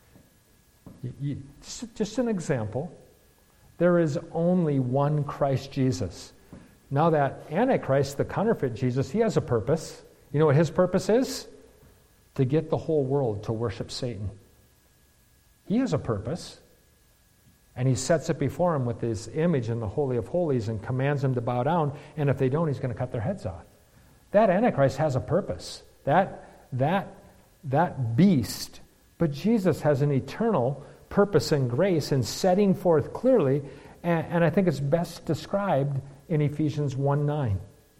Just an example. There is only one Christ Jesus. Now that Antichrist, the counterfeit Jesus, he has a purpose. You know what his purpose is? To get the whole world to worship Satan. He has a purpose. And he sets it before him with his image in the Holy of Holies and commands them to bow down. And if they don't, he's going to cut their heads off. That Antichrist has a purpose. That beast. But Jesus has an eternal purpose and grace in setting forth clearly. And I think it's best described in Ephesians 1:9.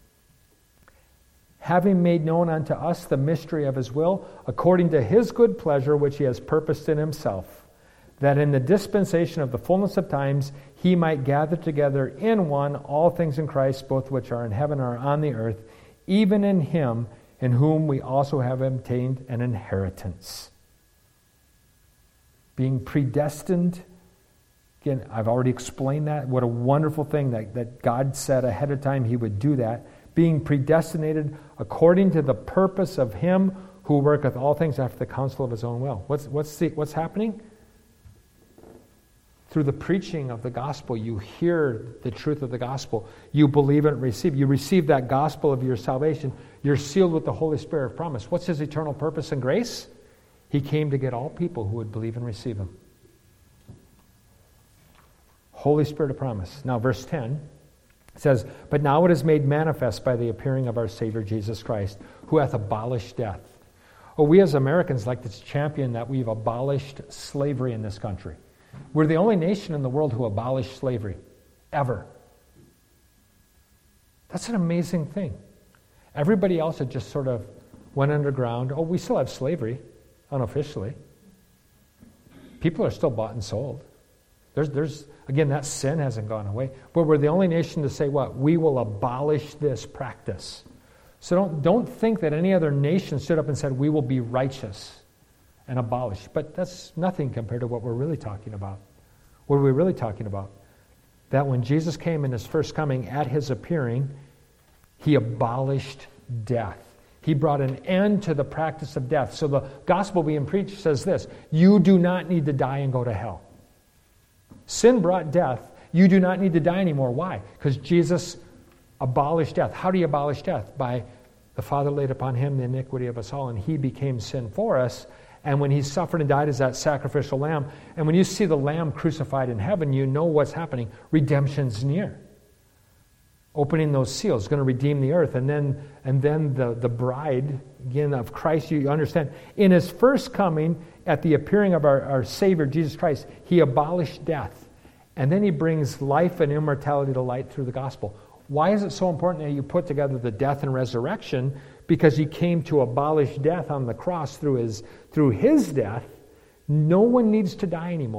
Having made known unto us the mystery of his will, according to his good pleasure which he has purposed in himself, that in the dispensation of the fullness of times he might gather together in one all things in Christ, both which are in heaven or on the earth, even in him in whom we also have obtained an inheritance. Being predestined, again, I've already explained that. What a wonderful thing that God said ahead of time he would do that. Being predestinated according to the purpose of him who worketh all things after the counsel of his own will. What's happening? Through the preaching of the gospel, you hear the truth of the gospel. You believe it and receive. You receive that gospel of your salvation. You're sealed with the Holy Spirit of promise. What's his eternal purpose and grace? He came to get all people who would believe and receive him. Holy Spirit of promise. Now, verse 10 says, but now it is made manifest by the appearing of our Savior Jesus Christ, who hath abolished death. Oh, we as Americans like to champion that we've abolished slavery in this country. We're the only nation in the world who abolished slavery, ever. That's an amazing thing. Everybody else had just sort of went underground. Oh, we still have slavery, unofficially. People are still bought and sold. There's again, that sin hasn't gone away. But we're the only nation to say what? We will abolish this practice. So don't think that any other nation stood up and said, we will be righteous and abolish. But that's nothing compared to what we're really talking about. What are we really talking about? That when Jesus came in his first coming, at his appearing, he abolished death. He brought an end to the practice of death. So the gospel being preached says this: you do not need to die and go to hell. Sin brought death. You do not need to die anymore. Why? Because Jesus abolished death. How do you abolish death? By the Father laid upon him the iniquity of us all, and he became sin for us. And when he suffered and died as that sacrificial lamb, and when you see the lamb crucified in heaven, you know what's happening. Redemption's near. Opening those seals is going to redeem the earth. And then the bride, again, of Christ, you understand, in his first coming, at the appearing of our Savior, Jesus Christ, he abolished death. And then he brings life and immortality to light through the gospel. Why is it so important that you put together the death and resurrection? Because he came to abolish death on the cross through his death. No one needs to die anymore.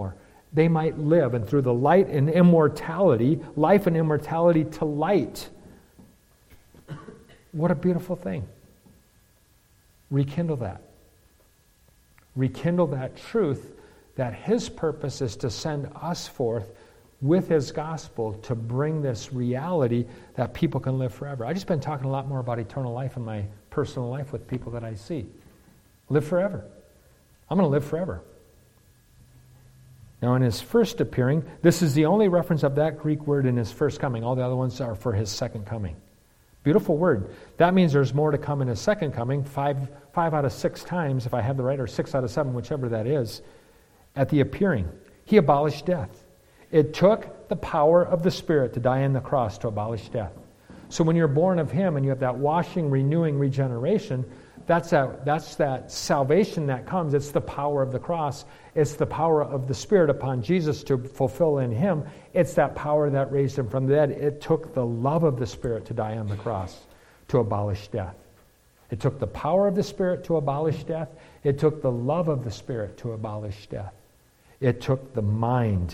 they might live, and through the life and immortality to light. What a beautiful thing. Rekindle that. Rekindle that truth that his purpose is to send us forth with his gospel to bring this reality that people can live forever. I've just been talking a lot more about eternal life in my personal life with people that I see. Live forever. I'm going to live forever. Now, in his first appearing, this is the only reference of that Greek word in his first coming. All the other ones are for his second coming. Beautiful word. That means there's more to come in his second coming, five out of 6 times, if I have the right, or 6 out of 7, whichever that is. At the appearing, he abolished death. It took the power of the Spirit to die on the cross to abolish death. So when you're born of him and you have that washing, renewing, regeneration, that's that salvation that comes. It's the power of the cross. It's the power of the Spirit upon Jesus to fulfill in him. It's that power that raised him from the dead. It took the love of the Spirit to die on the cross to abolish death. It took the power of the Spirit to abolish death. It took the love of the Spirit to abolish death. It took the mind.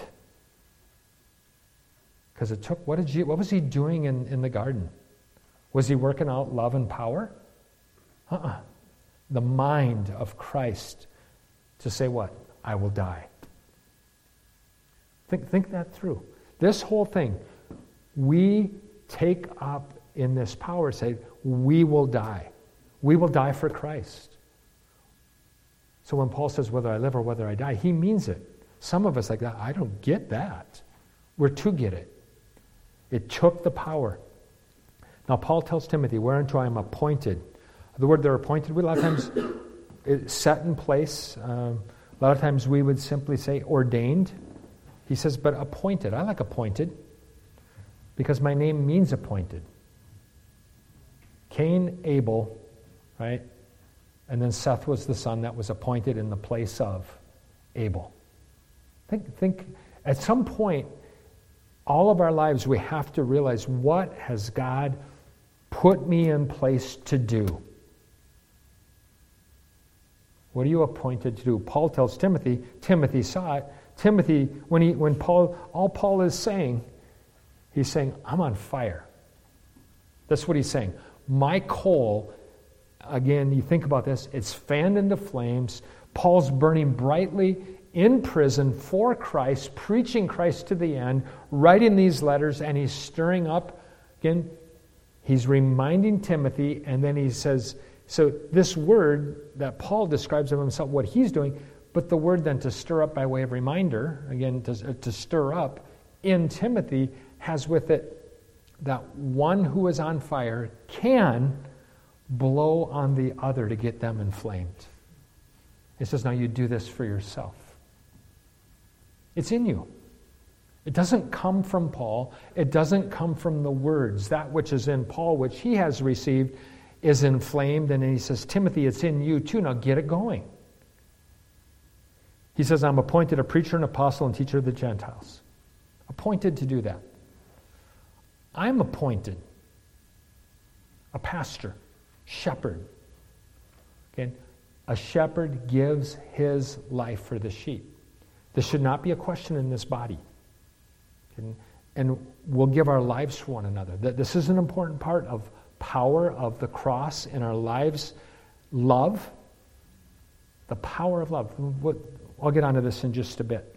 Because it took, what was he doing in the garden? Was he working out love and power? The mind of Christ to say what? I will die. Think that through. This whole thing, we take up in this power, say, we will die. We will die for Christ. So when Paul says whether I live or whether I die, he means it. Some of us like that, I don't get that. We're to get it. It took the power. Now Paul tells Timothy, whereunto I am appointed. The word they're appointed, a lot of times it's set in place. A lot of times we would simply say ordained. He says, but appointed. I like appointed because my name means appointed. Cain, Abel, right? And then Seth was the son that was appointed in the place of Abel. Think at some point, all of our lives, we have to realize, what has God put me in place to do? What are you appointed to do? Paul tells Timothy, Timothy saw it. Timothy, when Paul is saying, he's saying, I'm on fire. That's what he's saying. My coal, again, you think about this, it's fanned into flames. Paul's burning brightly in prison for Christ, preaching Christ to the end, writing these letters, and he's stirring up. Again, he's reminding Timothy, and then he says, so this word that Paul describes of himself, what he's doing, but the word then to stir up by way of reminder, again, to stir up in Timothy, has with it that one who is on fire can blow on the other to get them inflamed. It says, now you do this for yourself. It's in you. It doesn't come from Paul. It doesn't come from the words. That which is in Paul, which he has received, is inflamed. And he says, Timothy, it's in you too. Now get it going. He says, I'm appointed a preacher, an apostle, and teacher of the Gentiles. Appointed to do that. I'm appointed a pastor, shepherd. Okay? A shepherd gives his life for the sheep. This should not be a question in this body. And we'll give our lives for one another. This is an important part of power of the cross in our lives. Love. The power of love. I'll get onto this in just a bit.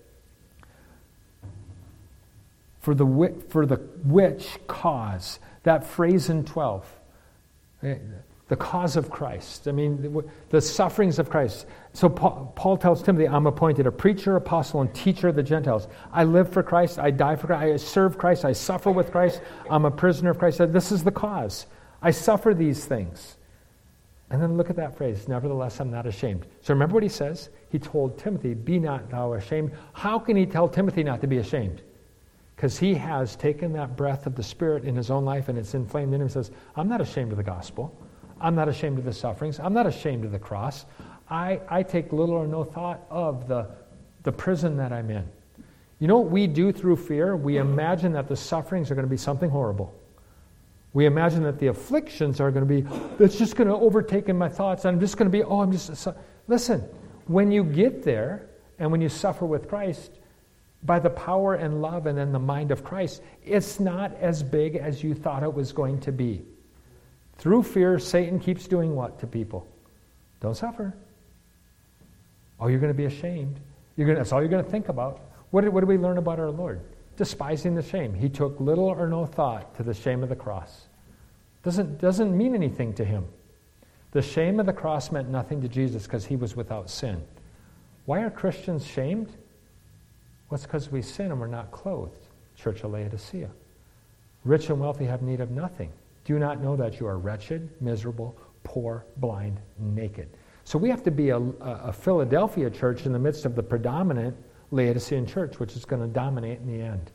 For the which cause, that phrase in 12, the cause of Christ. I mean, the sufferings of Christ. So Paul tells Timothy, I'm appointed a preacher, apostle, and teacher of the Gentiles. I live for Christ. I die for Christ. I serve Christ. I suffer with Christ. I'm a prisoner of Christ. This is the cause. I suffer these things. And then look at that phrase, nevertheless, I'm not ashamed. So remember what he says? He told Timothy, be not thou ashamed. How can he tell Timothy not to be ashamed? Because he has taken that breath of the Spirit in his own life and it's inflamed in him and says, I'm not ashamed of the gospel. I'm not ashamed of the sufferings. I'm not ashamed of the cross. I take little or no thought of the prison that I'm in. You know what we do through fear? We imagine that the sufferings are going to be something horrible. We imagine that the afflictions are going to be, it's just going to overtake in my thoughts. I'm just going to be, Listen, when you get there and when you suffer with Christ, by the power and love and in the mind of Christ, it's not as big as you thought it was going to be. Through fear, Satan keeps doing what to people? Don't suffer. Oh, you're going to be ashamed. That's all you're going to think about. What do we learn about our Lord? Despising the shame. He took little or no thought to the shame of the cross. Doesn't mean anything to him. The shame of the cross meant nothing to Jesus because he was without sin. Why are Christians shamed? Well, it's because we sin and we're not clothed. Church of Laodicea. Rich and wealthy have need of nothing. Do you not know that you are wretched, miserable, poor, blind, naked? So we have to be a Philadelphia church in the midst of the predominant Laodicean church, which is going to dominate in the end.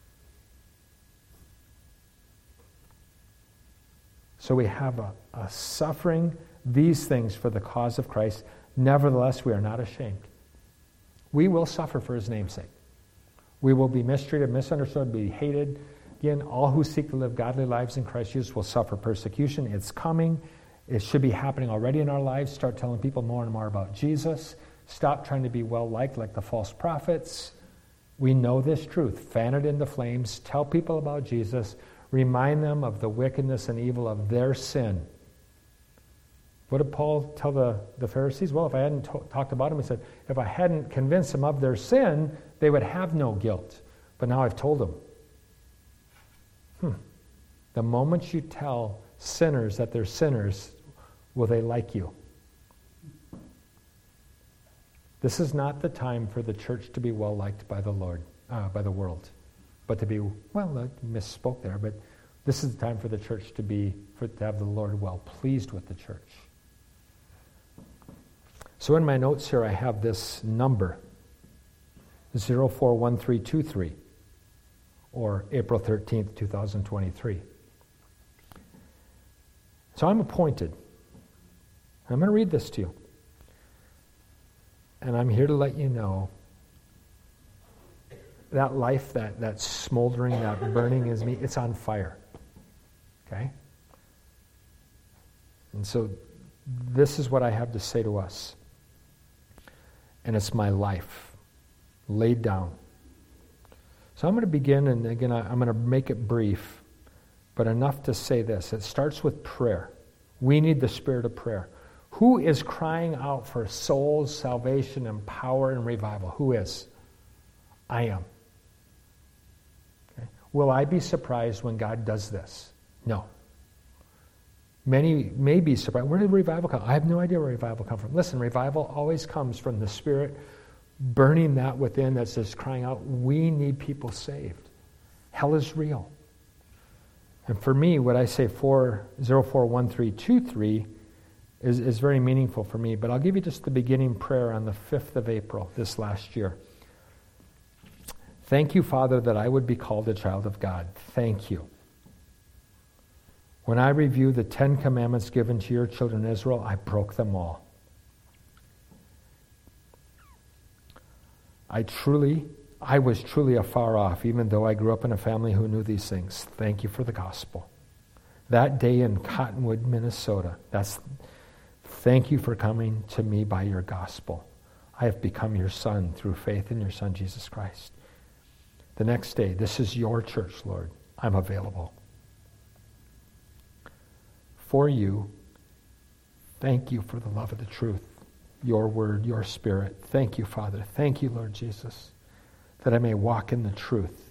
So we have a suffering these things for the cause of Christ. Nevertheless, we are not ashamed. We will suffer for his name's sake. We will be mistreated, misunderstood, be hated. Again, all who seek to live godly lives in Christ Jesus will suffer persecution. It's coming. It should be happening already in our lives. Start telling people more and more about Jesus. Stop trying to be well-liked like the false prophets. We know this truth. Fan it into flames. Tell people about Jesus. Remind them of the wickedness and evil of their sin. What did Paul tell the Pharisees? Well, if I hadn't talked about them, he said, if I hadn't convinced them of their sin, they would have no guilt. But now I've told them. The moment you tell sinners that they're sinners, will they like you? This is not the time for the church to be well-liked by the Lord, by the world. But to be, well, I misspoke there, but this is the time for the church to have the Lord well pleased with the church. So in my notes here, I have this number, 041323, or April 13th, 2023. So I'm appointed. I'm going to read this to you. And I'm here to let you know that life, that smoldering, that burning is me, it's on fire. Okay? And so this is what I have to say to us. And it's my life laid down. So I'm going to begin, and again, I'm going to make it brief, but enough to say this. It starts with prayer. We need the spirit of prayer. Who is crying out for souls, salvation, and power and revival? Who is? I am. Okay. Will I be surprised when God does this? No. Many may be surprised. Where did revival come? I have no idea where revival comes from. Listen, revival always comes from the Spirit burning that within that's just crying out, we need people saved. Hell is real. And for me, what I say 041323 is very meaningful for me. But I'll give you just the beginning prayer on the 5th of April this last year. Thank you, Father, that I would be called a child of God. Thank you. When I review the 10 commandments given to your children Israel, I broke them all. I was truly afar off, even though I grew up in a family who knew these things. Thank you for the gospel. That day in Cottonwood, Minnesota, thank you for coming to me by your gospel. I have become your son through faith in your Son, Jesus Christ. The next day, this is your church, Lord. I'm available. For you, thank you for the love of the truth, your word, your spirit. Thank you, Father. Thank you, Lord Jesus, that I may walk in the truth.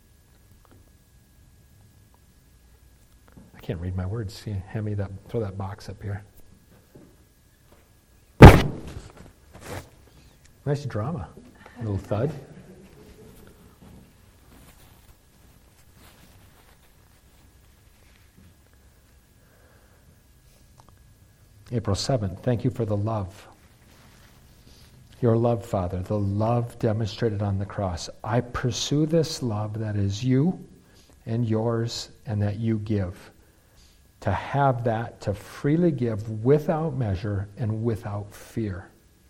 I can't read my words. Hand me that, throw that box up here. Nice drama, little thud. April 7th, thank you for the love. Your love, Father, the love demonstrated on the cross. I pursue this love that is you and yours and that you give. To have that, to freely give without measure and without fear.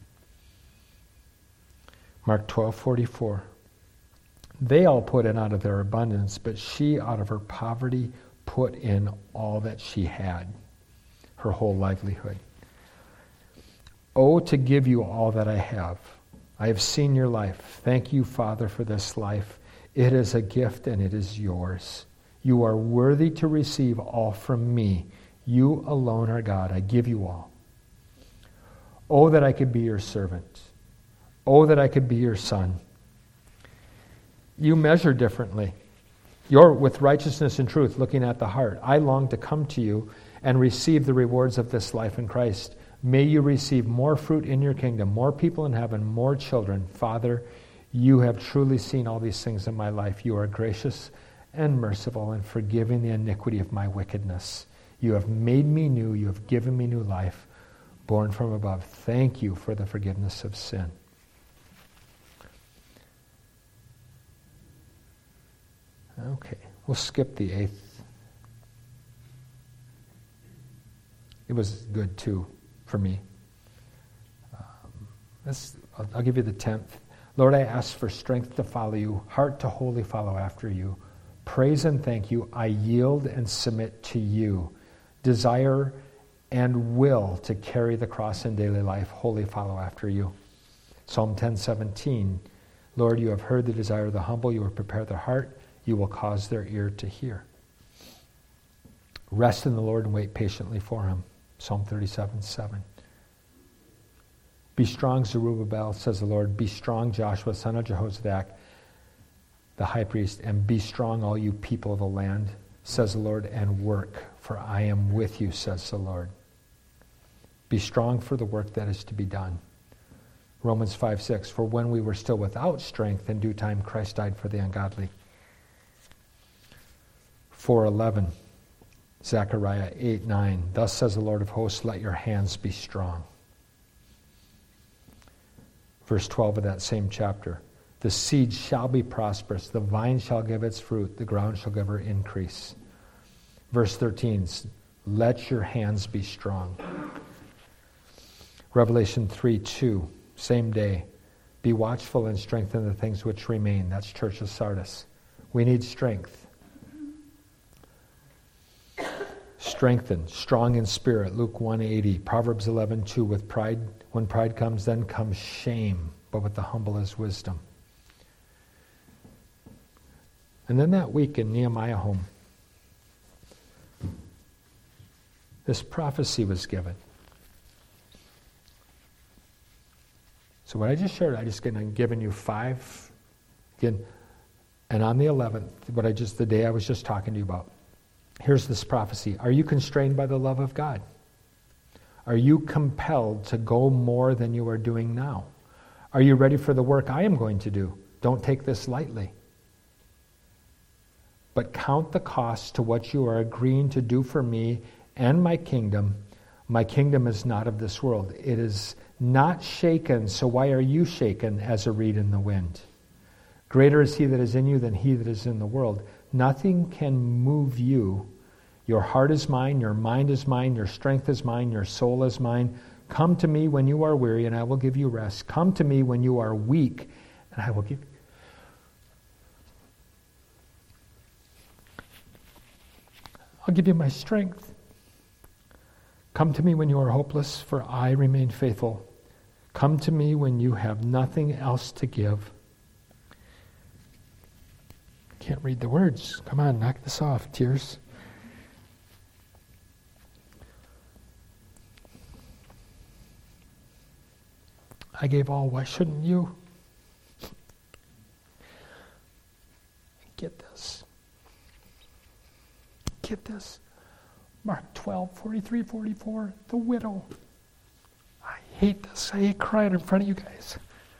Mark 12:44. They all put in out of their abundance, but she out of her poverty put in all that she had. Her whole livelihood. Oh, to give you all that I have. I have seen your life. Thank you, Father, for this life. It is a gift and it is yours. You are worthy to receive all from me. You alone are God. I give you all. Oh, that I could be your servant. Oh, that I could be your son. You measure differently. You're with righteousness and truth, looking at the heart. I long to come to you and receive the rewards of this life in Christ. May you receive more fruit in your kingdom, more people in heaven, more children. Father, you have truly seen all these things in my life. You are gracious and merciful and forgiving the iniquity of my wickedness. You have made me new. You have given me new life, born from above. Thank you for the forgiveness of sin. Okay, we'll skip the 8th. It was good too for me. I'll give you the 10th. Lord, I ask for strength to follow you, heart to wholly follow after you. Praise and thank you. I yield and submit to you. Desire and will to carry the cross in daily life, wholly follow after you. Psalm 10:17. Lord, you have heard the desire of the humble. You will prepare their heart. You will cause their ear to hear. Rest in the Lord and wait patiently for him. Psalm 37:7. Be strong, Zerubbabel, says the Lord. Be strong, Joshua, son of Jehozadak, the high priest. And be strong, all you people of the land, says the Lord, and work, for I am with you, says the Lord. Be strong for the work that is to be done. Romans 5:6. For when we were still without strength, in due time Christ died for the ungodly. 4:11. Zechariah 8:9. Thus says the Lord of hosts, let your hands be strong. Verse 12 of that same chapter. The seed shall be prosperous, the vine shall give its fruit, the ground shall give her increase. Verse 13. Let your hands be strong. Revelation 3:2. Same day. Be watchful and strengthen the things which remain. That's Church of Sardis. We need strength. Strengthen, strong in spirit, Luke 1:80. Proverbs 11:2. With pride, when pride comes, then comes shame, but with the humble is wisdom. And then that week in Nehemiah home, this prophecy was given. So what I just shared, I'm giving you 5 again, and on the 11th, the day I was just talking to you about. Here's this prophecy. Are you constrained by the love of God? Are you compelled to go more than you are doing now? Are you ready for the work I am going to do? Don't take this lightly. But count the cost to what you are agreeing to do for me and my kingdom. My kingdom is not of this world. It is not shaken, so why are you shaken as a reed in the wind? Greater is he that is in you than he that is in the world. Nothing can move you. Your heart is mine, your mind is mine, your strength is mine, your soul is mine. Come to me when you are weary, and I will give you rest. Come to me when you are weak, and I will give you my strength. Come to me when you are hopeless, for I remain faithful. Come to me when you have nothing else to give. Can't read the words. Come on, knock this off, tears. I gave all, why shouldn't you? Get this. Get this. Mark 12:43-44, the widow. I hate this. I hate crying in front of you guys.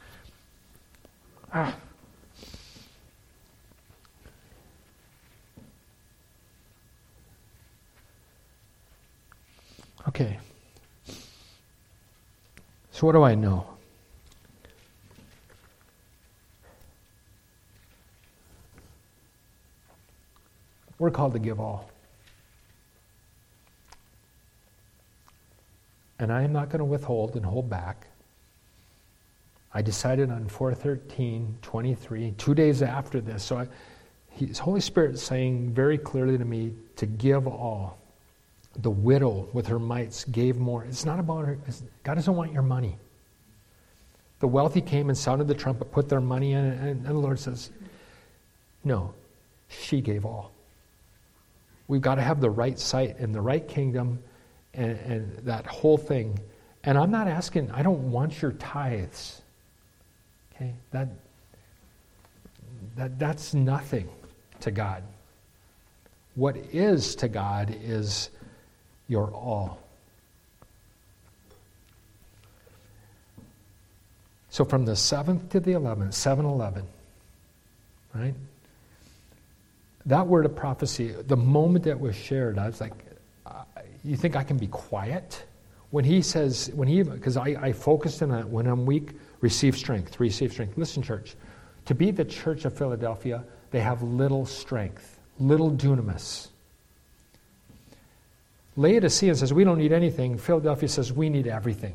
Okay. So what do I know? We're called to give all. And I am not going to withhold and hold back. I decided on 4/13/23, 2 days after this. So His Holy Spirit is saying very clearly to me to give all. The widow with her mites gave more. It's not about her. God doesn't want your money. The wealthy came and sounded the trumpet, put their money in, and the Lord says, no, she gave all. We've got to have the right sight and the right kingdom and that whole thing. And I'm not asking, I don't want your tithes. Okay? That's nothing to God. What is to God is your all. So from the 7th to the 11th, 7-11, right? That word of prophecy, the moment that was shared, I was like, you think I can be quiet? When he says, because I focused on that, when I'm weak, receive strength. Listen, church, to be the church of Philadelphia, they have little strength, little dunamis. Laodicea says, we don't need anything. Philadelphia says, we need everything.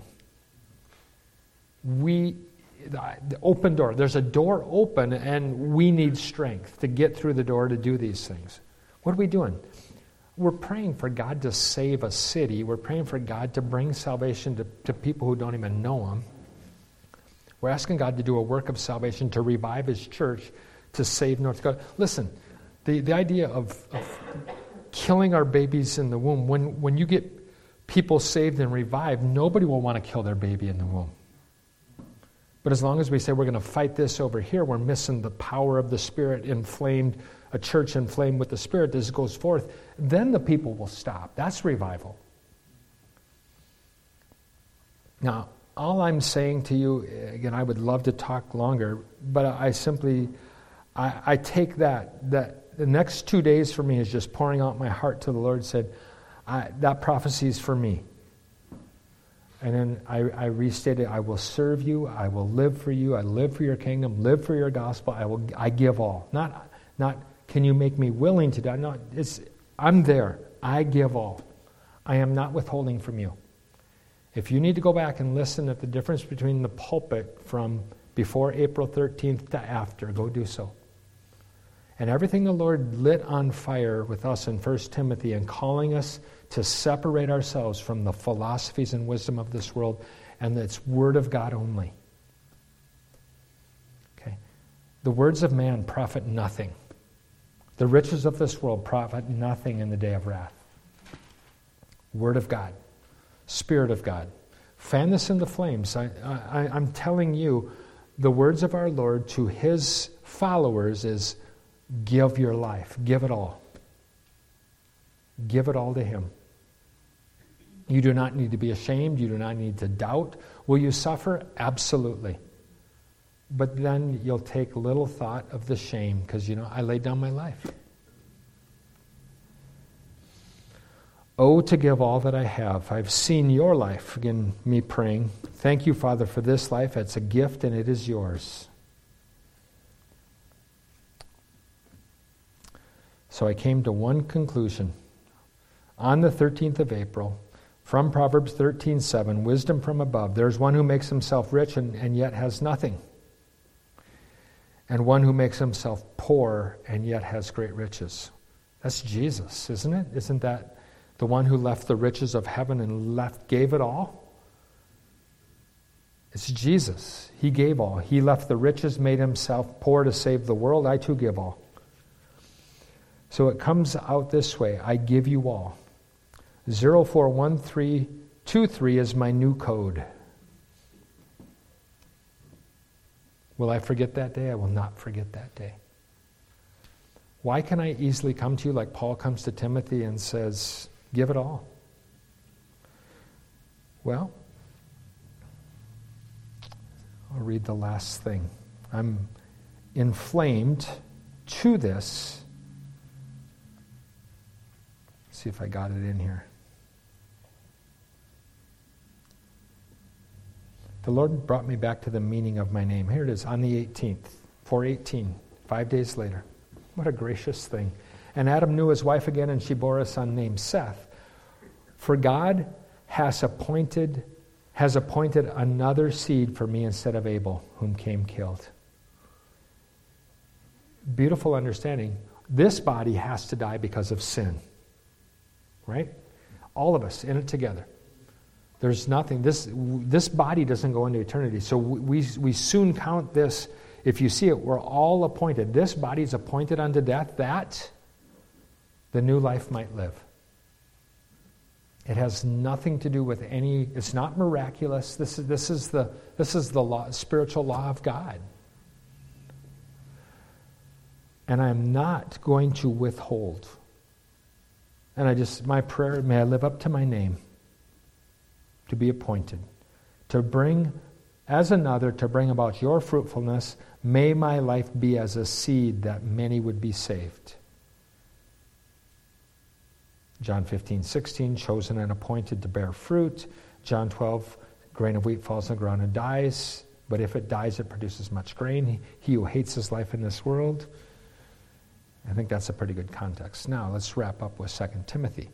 The open door. There's a door open, and we need strength to get through the door to do these things. What are we doing? We're praying for God to save a city. We're praying for God to bring salvation to people who don't even know Him. We're asking God to do a work of salvation to revive His church, to save North Dakota. Listen, the idea of killing our babies in the womb, when you get people saved and revived, nobody will want to kill their baby in the womb. But as long as we say we're going to fight this over here, we're missing the power of the Spirit inflamed, a church inflamed with the Spirit as it goes forth, then the people will stop. That's revival. Now, all I'm saying to you, again, I would love to talk longer, but I take that the next 2 days for me is just pouring out my heart to the Lord, said, that prophecy is for me. And then I restated, I will serve you, I will live for you, I live for your kingdom, live for your gospel, I give all. Not can you make me willing to die? No, I'm there. I give all. I am not withholding from you. If you need to go back and listen at the difference between the pulpit from before April 13th to after, go do so. And everything the Lord lit on fire with us in 1 Timothy and calling us to separate ourselves from the philosophies and wisdom of this world, and it's Word of God only. Okay? The words of man profit nothing. The riches of this world profit nothing in the day of wrath. Word of God. Spirit of God. Fan this into flames. I'm telling you, the words of our Lord to His followers is, give your life. Give it all. Give it all to Him. You do not need to be ashamed. You do not need to doubt. Will you suffer? Absolutely. But then you'll take little thought of the shame because, I laid down my life. Oh, to give all that I have. I've seen your life. Again, me praying. Thank you, Father, for this life. It's a gift and it is yours. So I came to one conclusion. On the 13th of April, from Proverbs 13:7, wisdom from above, there's one who makes himself rich and yet has nothing. And one who makes himself poor and yet has great riches. That's Jesus, isn't it? Isn't that the one who left the riches of heaven and gave it all? It's Jesus. He gave all. He left the riches, made himself poor to save the world. I too give all. So it comes out this way. I give you all. 041323 is my new code. Will I forget that day? I will not forget that day. Why can I easily come to you like Paul comes to Timothy and says, give it all? Well, I'll read the last thing. I'm inflamed to this. Let's see if I got it in here. The Lord brought me back to the meaning of my name. Here it is, on the 18th, 4:18, 5 days later. What a gracious thing. And Adam knew his wife again, and she bore a son named Seth. For God has appointed another seed for me instead of Abel, whom Cain killed. Beautiful understanding. This body has to die because of sin. Right? All of us in it together. There's nothing. This body doesn't go into eternity. So we soon count this. If you see it, we're all appointed. This body is appointed unto death that the new life might live. It has nothing to do with any. It's not miraculous. This is the law, spiritual law of God. And I'm not going to withhold. And my prayer, may I live up to my name, to be appointed, to bring, as another, to bring about your fruitfulness. May my life be as a seed that many would be saved. John 15:16, chosen and appointed to bear fruit. John 12, grain of wheat falls on the ground and dies, but if it dies, it produces much grain. He who hates his life in this world. I think that's a pretty good context. Now, let's wrap up with 2 Timothy.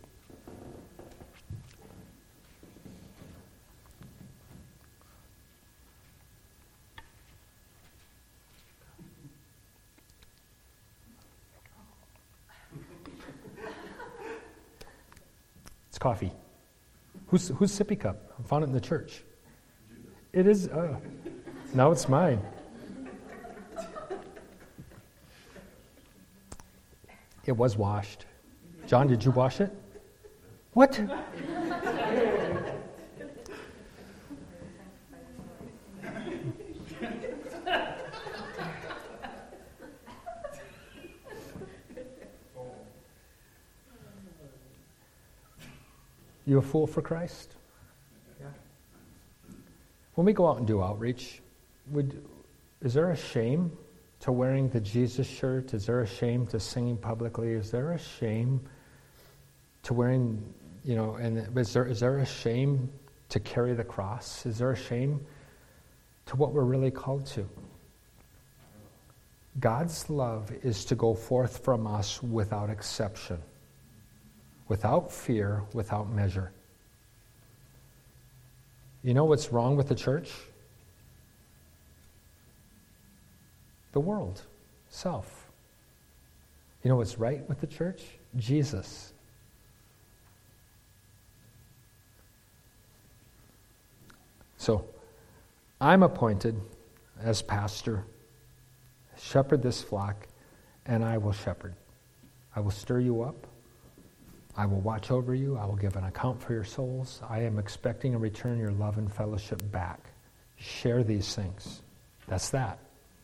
It's coffee. Whose sippy cup? I found it in the church. It is. Now it's mine. It was washed. John, did you wash it? What? You a fool for Christ? Yeah. When we go out and do outreach, is there a shame to wearing the Jesus shirt? Is there a shame to singing publicly? Is there a shame to wearing, and is there a shame to carry the cross? Is there a shame to what we're really called to? God's love is to go forth from us without exception, without fear, without measure. You know what's wrong with the church? The world, self. You know what's right with the church? Jesus. So, I'm appointed as pastor, shepherd this flock, and I will shepherd. I will stir you up. I will watch over you. I will give an account for your souls. I am expecting in return your love and fellowship back. Share these things. That's that.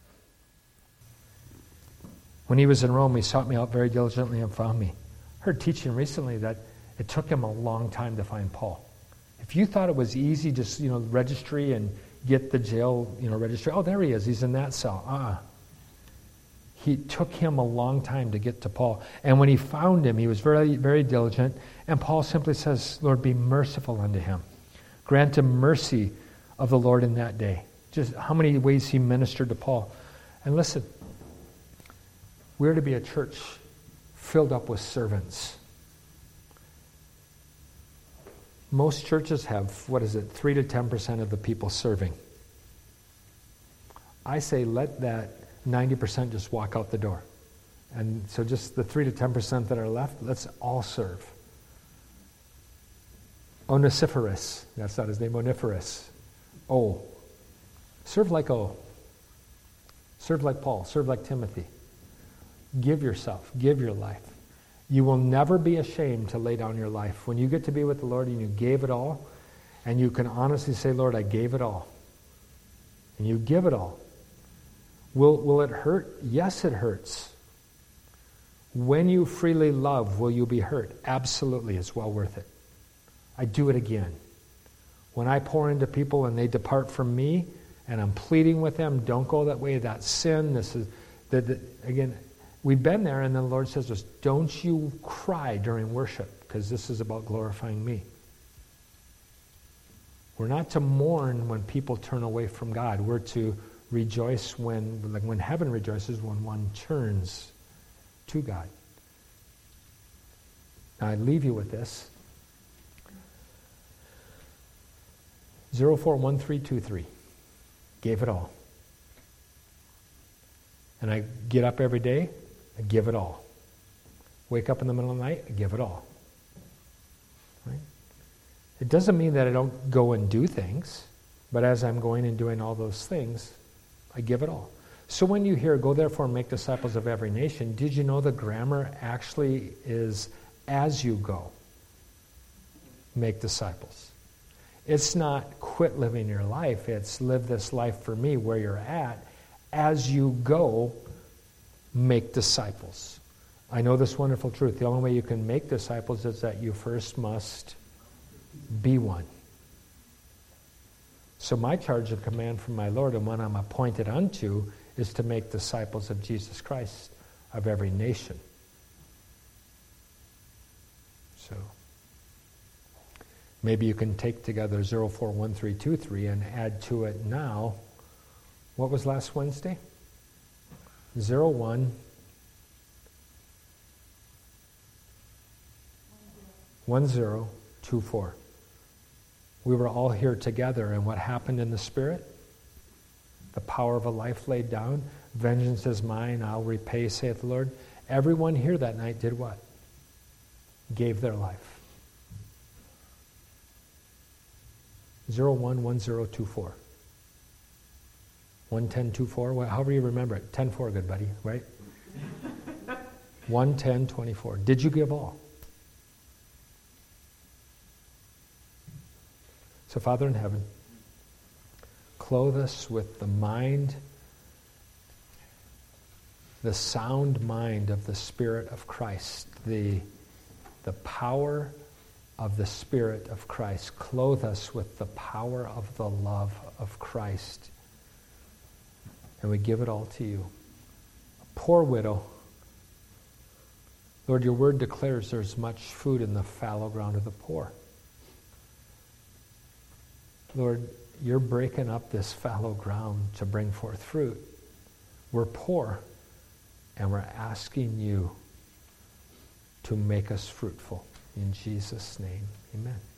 When he was in Rome, he sought me out very diligently and found me. I heard teaching recently that it took him a long time to find Paul. If you thought it was easy, just registry and get the jail registry. Oh, there he is. He's in that cell. He took him a long time to get to Paul. And when he found him, he was very, very diligent. And Paul simply says, Lord, be merciful unto him. Grant him mercy of the Lord in that day. Just how many ways he ministered to Paul. And listen, we're to be a church filled up with servants. Most churches have, 3 to 10% of the people serving. I say let that 90% just walk out the door. And so just the 3 to 10% that are left, let's all serve. Onesiphorus, that's not his name, Oniphorus. O. Serve like O. Serve like Paul, serve like Timothy. Give yourself, give your life. You will never be ashamed to lay down your life. When you get to be with the Lord and you gave it all, and you can honestly say, Lord, I gave it all. And you give it all. Will it hurt? Yes, it hurts. When you freely love, will you be hurt? Absolutely, it's well worth it. I do it again. When I pour into people and they depart from me, and I'm pleading with them, don't go that way, that's sin. This is, again, we've been there, and the Lord says to us, don't you cry during worship, because this is about glorifying me. We're not to mourn when people turn away from God. We're to rejoice when heaven rejoices, when one turns to God. Now I leave you with this. 041323. Gave it all. And I get up every day, I give it all. Wake up in the middle of the night, I give it all. Right? It doesn't mean that I don't go and do things, but as I'm going and doing all those things, I give it all. So when you hear, go therefore and make disciples of every nation, did you know the grammar actually is as you go, make disciples. It's not quit living your life, it's live this life for me where you're at. As you go, make disciples. I know this wonderful truth. The only way you can make disciples is that you first must be one. So my charge and command from my Lord, and one I'm appointed unto, is to make disciples of Jesus Christ of every nation. So maybe you can take together 041323 and add to it now. What was last Wednesday? 011024. We were all here together, and what happened in the Spirit? The power of a life laid down. Vengeance is mine, I'll repay, saith the Lord. Everyone here that night did what? Gave their life. 011024. 11024, however you remember it. 10-4, good buddy, right? 11024. Did you give all? So, Father in heaven, clothe us with the mind, the sound mind of the Spirit of Christ, the power of the Spirit of Christ. Clothe us with the power of the love of Christ. And we give it all to you. A poor widow. Lord, your word declares there's much food in the fallow ground of the poor. Lord, you're breaking up this fallow ground to bring forth fruit. We're poor, and we're asking you to make us fruitful. In Jesus' name, amen.